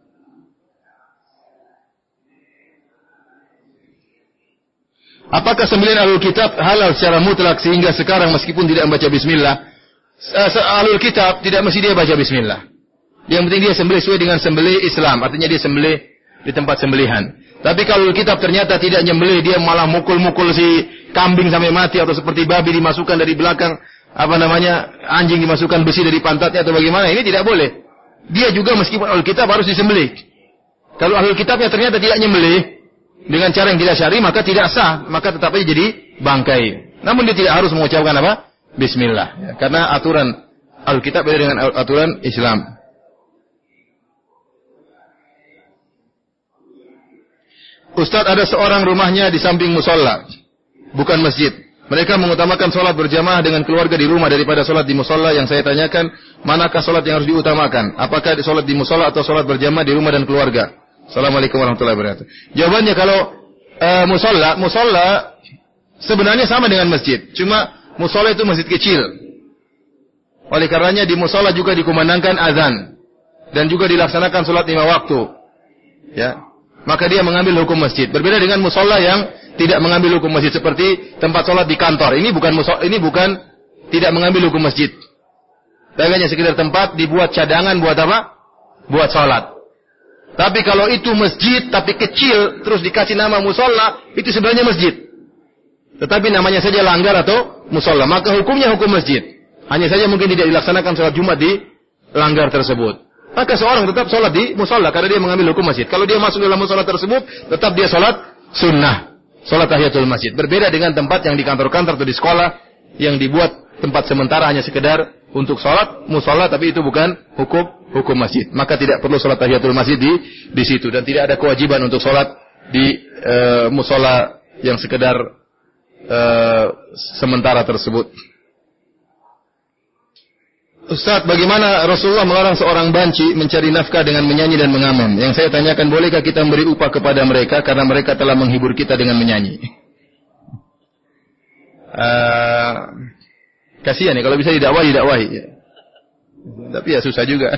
Apakah sembelihan Ahlul Kitab halal secara mutlak sehingga sekarang meskipun tidak membaca bismillah? Ahlul Kitab tidak mesti dia baca bismillah. Yang penting dia sembelih sesuai dengan sembelih Islam. Artinya dia sembelih di tempat sembelihan. Tapi kalau kitab ternyata tidak nyembelih, dia malah mukul-mukul si kambing sampai mati, atau seperti babi dimasukkan dari belakang, apa namanya, anjing dimasukkan besi dari pantatnya atau bagaimana, ini tidak boleh. Dia juga meskipun ahlul kitab harus disembelih. Kalau ahlul kitabnya ternyata tidak nyembelih dengan cara yang tidak syar'i, maka tidak sah, maka tetap aja jadi bangkai. Namun dia tidak harus mengucapkan apa? Bismillah. Ya, karena aturan ahlul kitab beda dengan aturan Islam. Ustaz, ada seorang rumahnya di samping musola, bukan masjid. Mereka mengutamakan sholat berjamaah dengan keluarga di rumah daripada sholat di musola. Yang saya tanyakan, manakah sholat yang harus diutamakan? Apakah sholat di musola atau sholat berjamaah di rumah dan keluarga? Assalamualaikum warahmatullahi wabarakatuh. Jawabannya, kalau uh, musola, musola sebenarnya sama dengan masjid. Cuma musola itu masjid kecil. Oleh karenanya di musola juga dikumandangkan azan dan juga dilaksanakan sholat lima waktu. Ya. Maka dia mengambil hukum masjid. Berbeda dengan musola yang tidak mengambil hukum masjid, seperti tempat sholat di kantor. Ini bukan musola, ini bukan tidak mengambil hukum masjid. Tapi hanya sekedar tempat dibuat cadangan buat apa? Buat sholat. Tapi kalau itu masjid tapi kecil terus dikasih nama musola, itu sebenarnya masjid. Tetapi namanya saja langgar atau musola, maka hukumnya hukum masjid. Hanya saja mungkin tidak dilaksanakan sholat Jumat di langgar tersebut. Maka seorang tetap sholat di musola karena dia mengambil hukum masjid. Kalau dia masuk dalam musola tersebut, tetap dia sholat sunnah, sholat tahiyatul masjid. Berbeda dengan tempat yang di kantor-kantor atau di sekolah yang dibuat tempat sementara hanya sekedar untuk sholat musola, tapi itu bukan hukum hukum masjid. Maka tidak perlu sholat tahiyatul masjid di di situ, dan tidak ada kewajiban untuk sholat di e, musola yang sekedar e, sementara tersebut. Ustaz, bagaimana Rasulullah melarang seorang banci mencari nafkah dengan menyanyi dan mengamen? Yang saya tanyakan, bolehkah kita memberi upah kepada mereka karena mereka telah menghibur kita dengan menyanyi? Uh, kasihan ya, kalau bisa didakwahi, didakwahi. Ya. Tapi ya susah juga.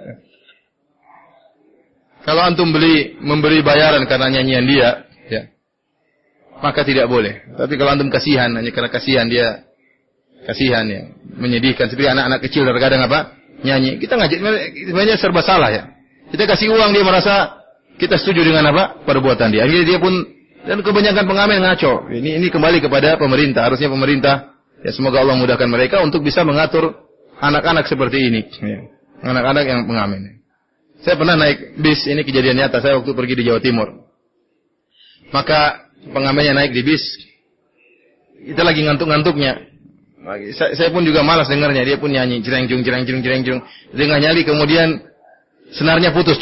Kalau antum beli memberi bayaran karena nyanyian dia, ya, maka tidak boleh. Tapi kalau antum kasihan hanya karena kasihan dia, kasihan ya, menyedihkan, seperti anak-anak kecil terkadang apa? Nyanyi. Kita ngajak, sebenarnya serba salah ya. Kita kasih uang, dia merasa kita setuju dengan apa? Perbuatan dia. Akhirnya dia pun, dan kebanyakan pengamen ngaco. Ini ini kembali kepada pemerintah. Harusnya pemerintah, ya semoga Allah mudahkan mereka untuk bisa mengatur anak-anak seperti ini. Ya. Anak-anak yang pengamen. Saya pernah naik bis, ini kejadian nyata. Saya waktu pergi di Jawa Timur. Maka pengamennya naik di bis. Kita lagi ngantuk-ngantuknya. Saya, saya pun juga malas dengarnya, dia pun nyanyi jereng-jung jereng-jung jereng-jung. Dia nyali, kemudian senarnya putus.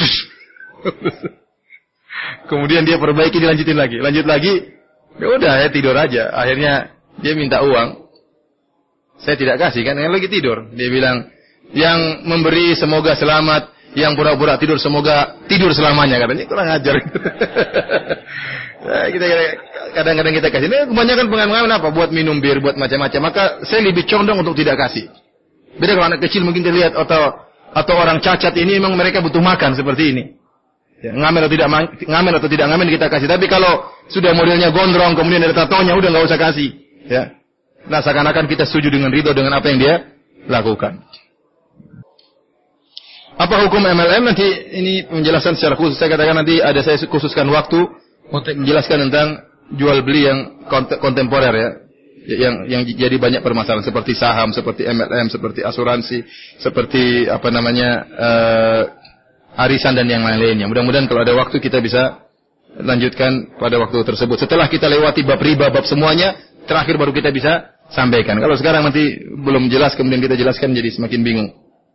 Kemudian dia perbaiki, dilanjutin lagi, lanjut lagi. Ya udah, ya tidur aja. Akhirnya dia minta uang. Saya tidak kasih kan, yang lagi tidur. Dia bilang, yang memberi semoga selamat, yang pura-pura tidur semoga tidur selamanya, katanya. Kurang ajar. Nah, kita kadang-kadang kita kasih. Ini kebanyakan pengamen apa? Buat minum bir, buat macam-macam. Maka saya lebih condong untuk tidak kasih. Beda kalau anak kecil mungkin terlihat atau atau orang cacat ini memang mereka butuh makan seperti ini. Ya, ngamen atau tidak ngamen atau tidak ngamen kita kasih. Tapi kalau sudah modelnya gondrong kemudian ada tatonya, udah nggak usah kasih. Ya. Nah, seakan-akan kita setuju dengan ridho dengan apa yang dia lakukan. Apa hukum M L M? Nanti ini penjelasan secara khusus. Saya katakan nanti ada saya khususkan waktu untuk menjelaskan tentang jual beli yang kontemporer ya, yang yang jadi banyak permasalahan seperti saham, seperti M L M, seperti asuransi, seperti apa namanya uh, arisan dan yang lain-lainnya. Mudah-mudahan kalau ada waktu kita bisa lanjutkan pada waktu tersebut. Setelah kita lewati bab riba, bab semuanya, terakhir baru kita bisa sampaikan. Kalau sekarang nanti belum jelas, kemudian kita jelaskan jadi semakin bingung.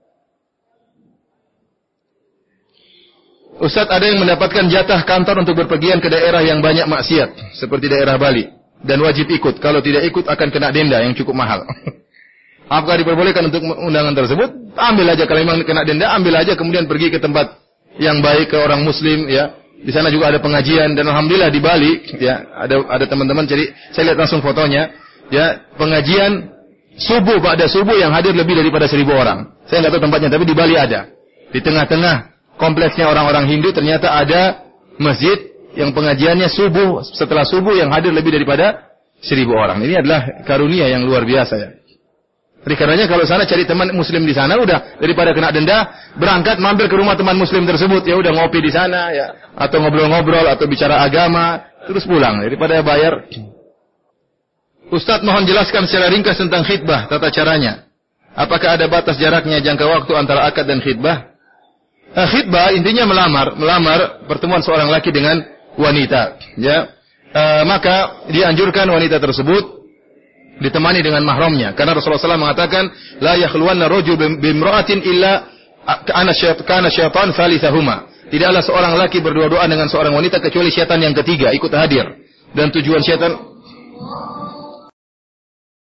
Ustaz, ada yang mendapatkan jatah kantor untuk berpergian ke daerah yang banyak maksiat, seperti daerah Bali, dan wajib ikut. Kalau tidak ikut akan kena denda yang cukup mahal. Apakah diperbolehkan untuk undangan tersebut? Ambil aja, kalau memang kena denda, ambil aja, kemudian pergi ke tempat yang baik, ke orang muslim, ya. Di sana juga ada pengajian, dan alhamdulillah di Bali, ya, ada ada teman-teman, jadi saya lihat langsung fotonya, ya, pengajian subuh, pada subuh yang hadir lebih daripada seribu orang. Saya nggak tahu tempatnya, tapi di Bali ada. Di tengah-tengah kompleksnya orang-orang Hindu ternyata ada masjid yang pengajiannya subuh, setelah subuh yang hadir lebih daripada seribu orang. Ini adalah karunia yang luar biasa ya. Jadi karenanya kalau sana cari teman muslim di sana, udah daripada kena denda, berangkat mampir ke rumah teman muslim tersebut, ya udah ngopi di sana ya, atau ngobrol-ngobrol atau bicara agama, terus pulang daripada bayar. Ustaz, mohon jelaskan secara ringkas tentang khitbah, tata caranya. Apakah ada batas jaraknya, jangka waktu antara akad dan khitbah? Eh, khitbah intinya melamar, melamar pertemuan seorang laki dengan wanita, ya. Eh, maka dianjurkan wanita tersebut ditemani dengan mahramnya, karena Rasulullah shallallahu alaihi wasallam mengatakan la yakhluwanna rajul bimra'atin illa kana syaitan syaitan thalithahuma. Tidaklah seorang laki berdua-duaan dengan seorang wanita kecuali syaitan yang ketiga ikut hadir. Dan tujuan syaitan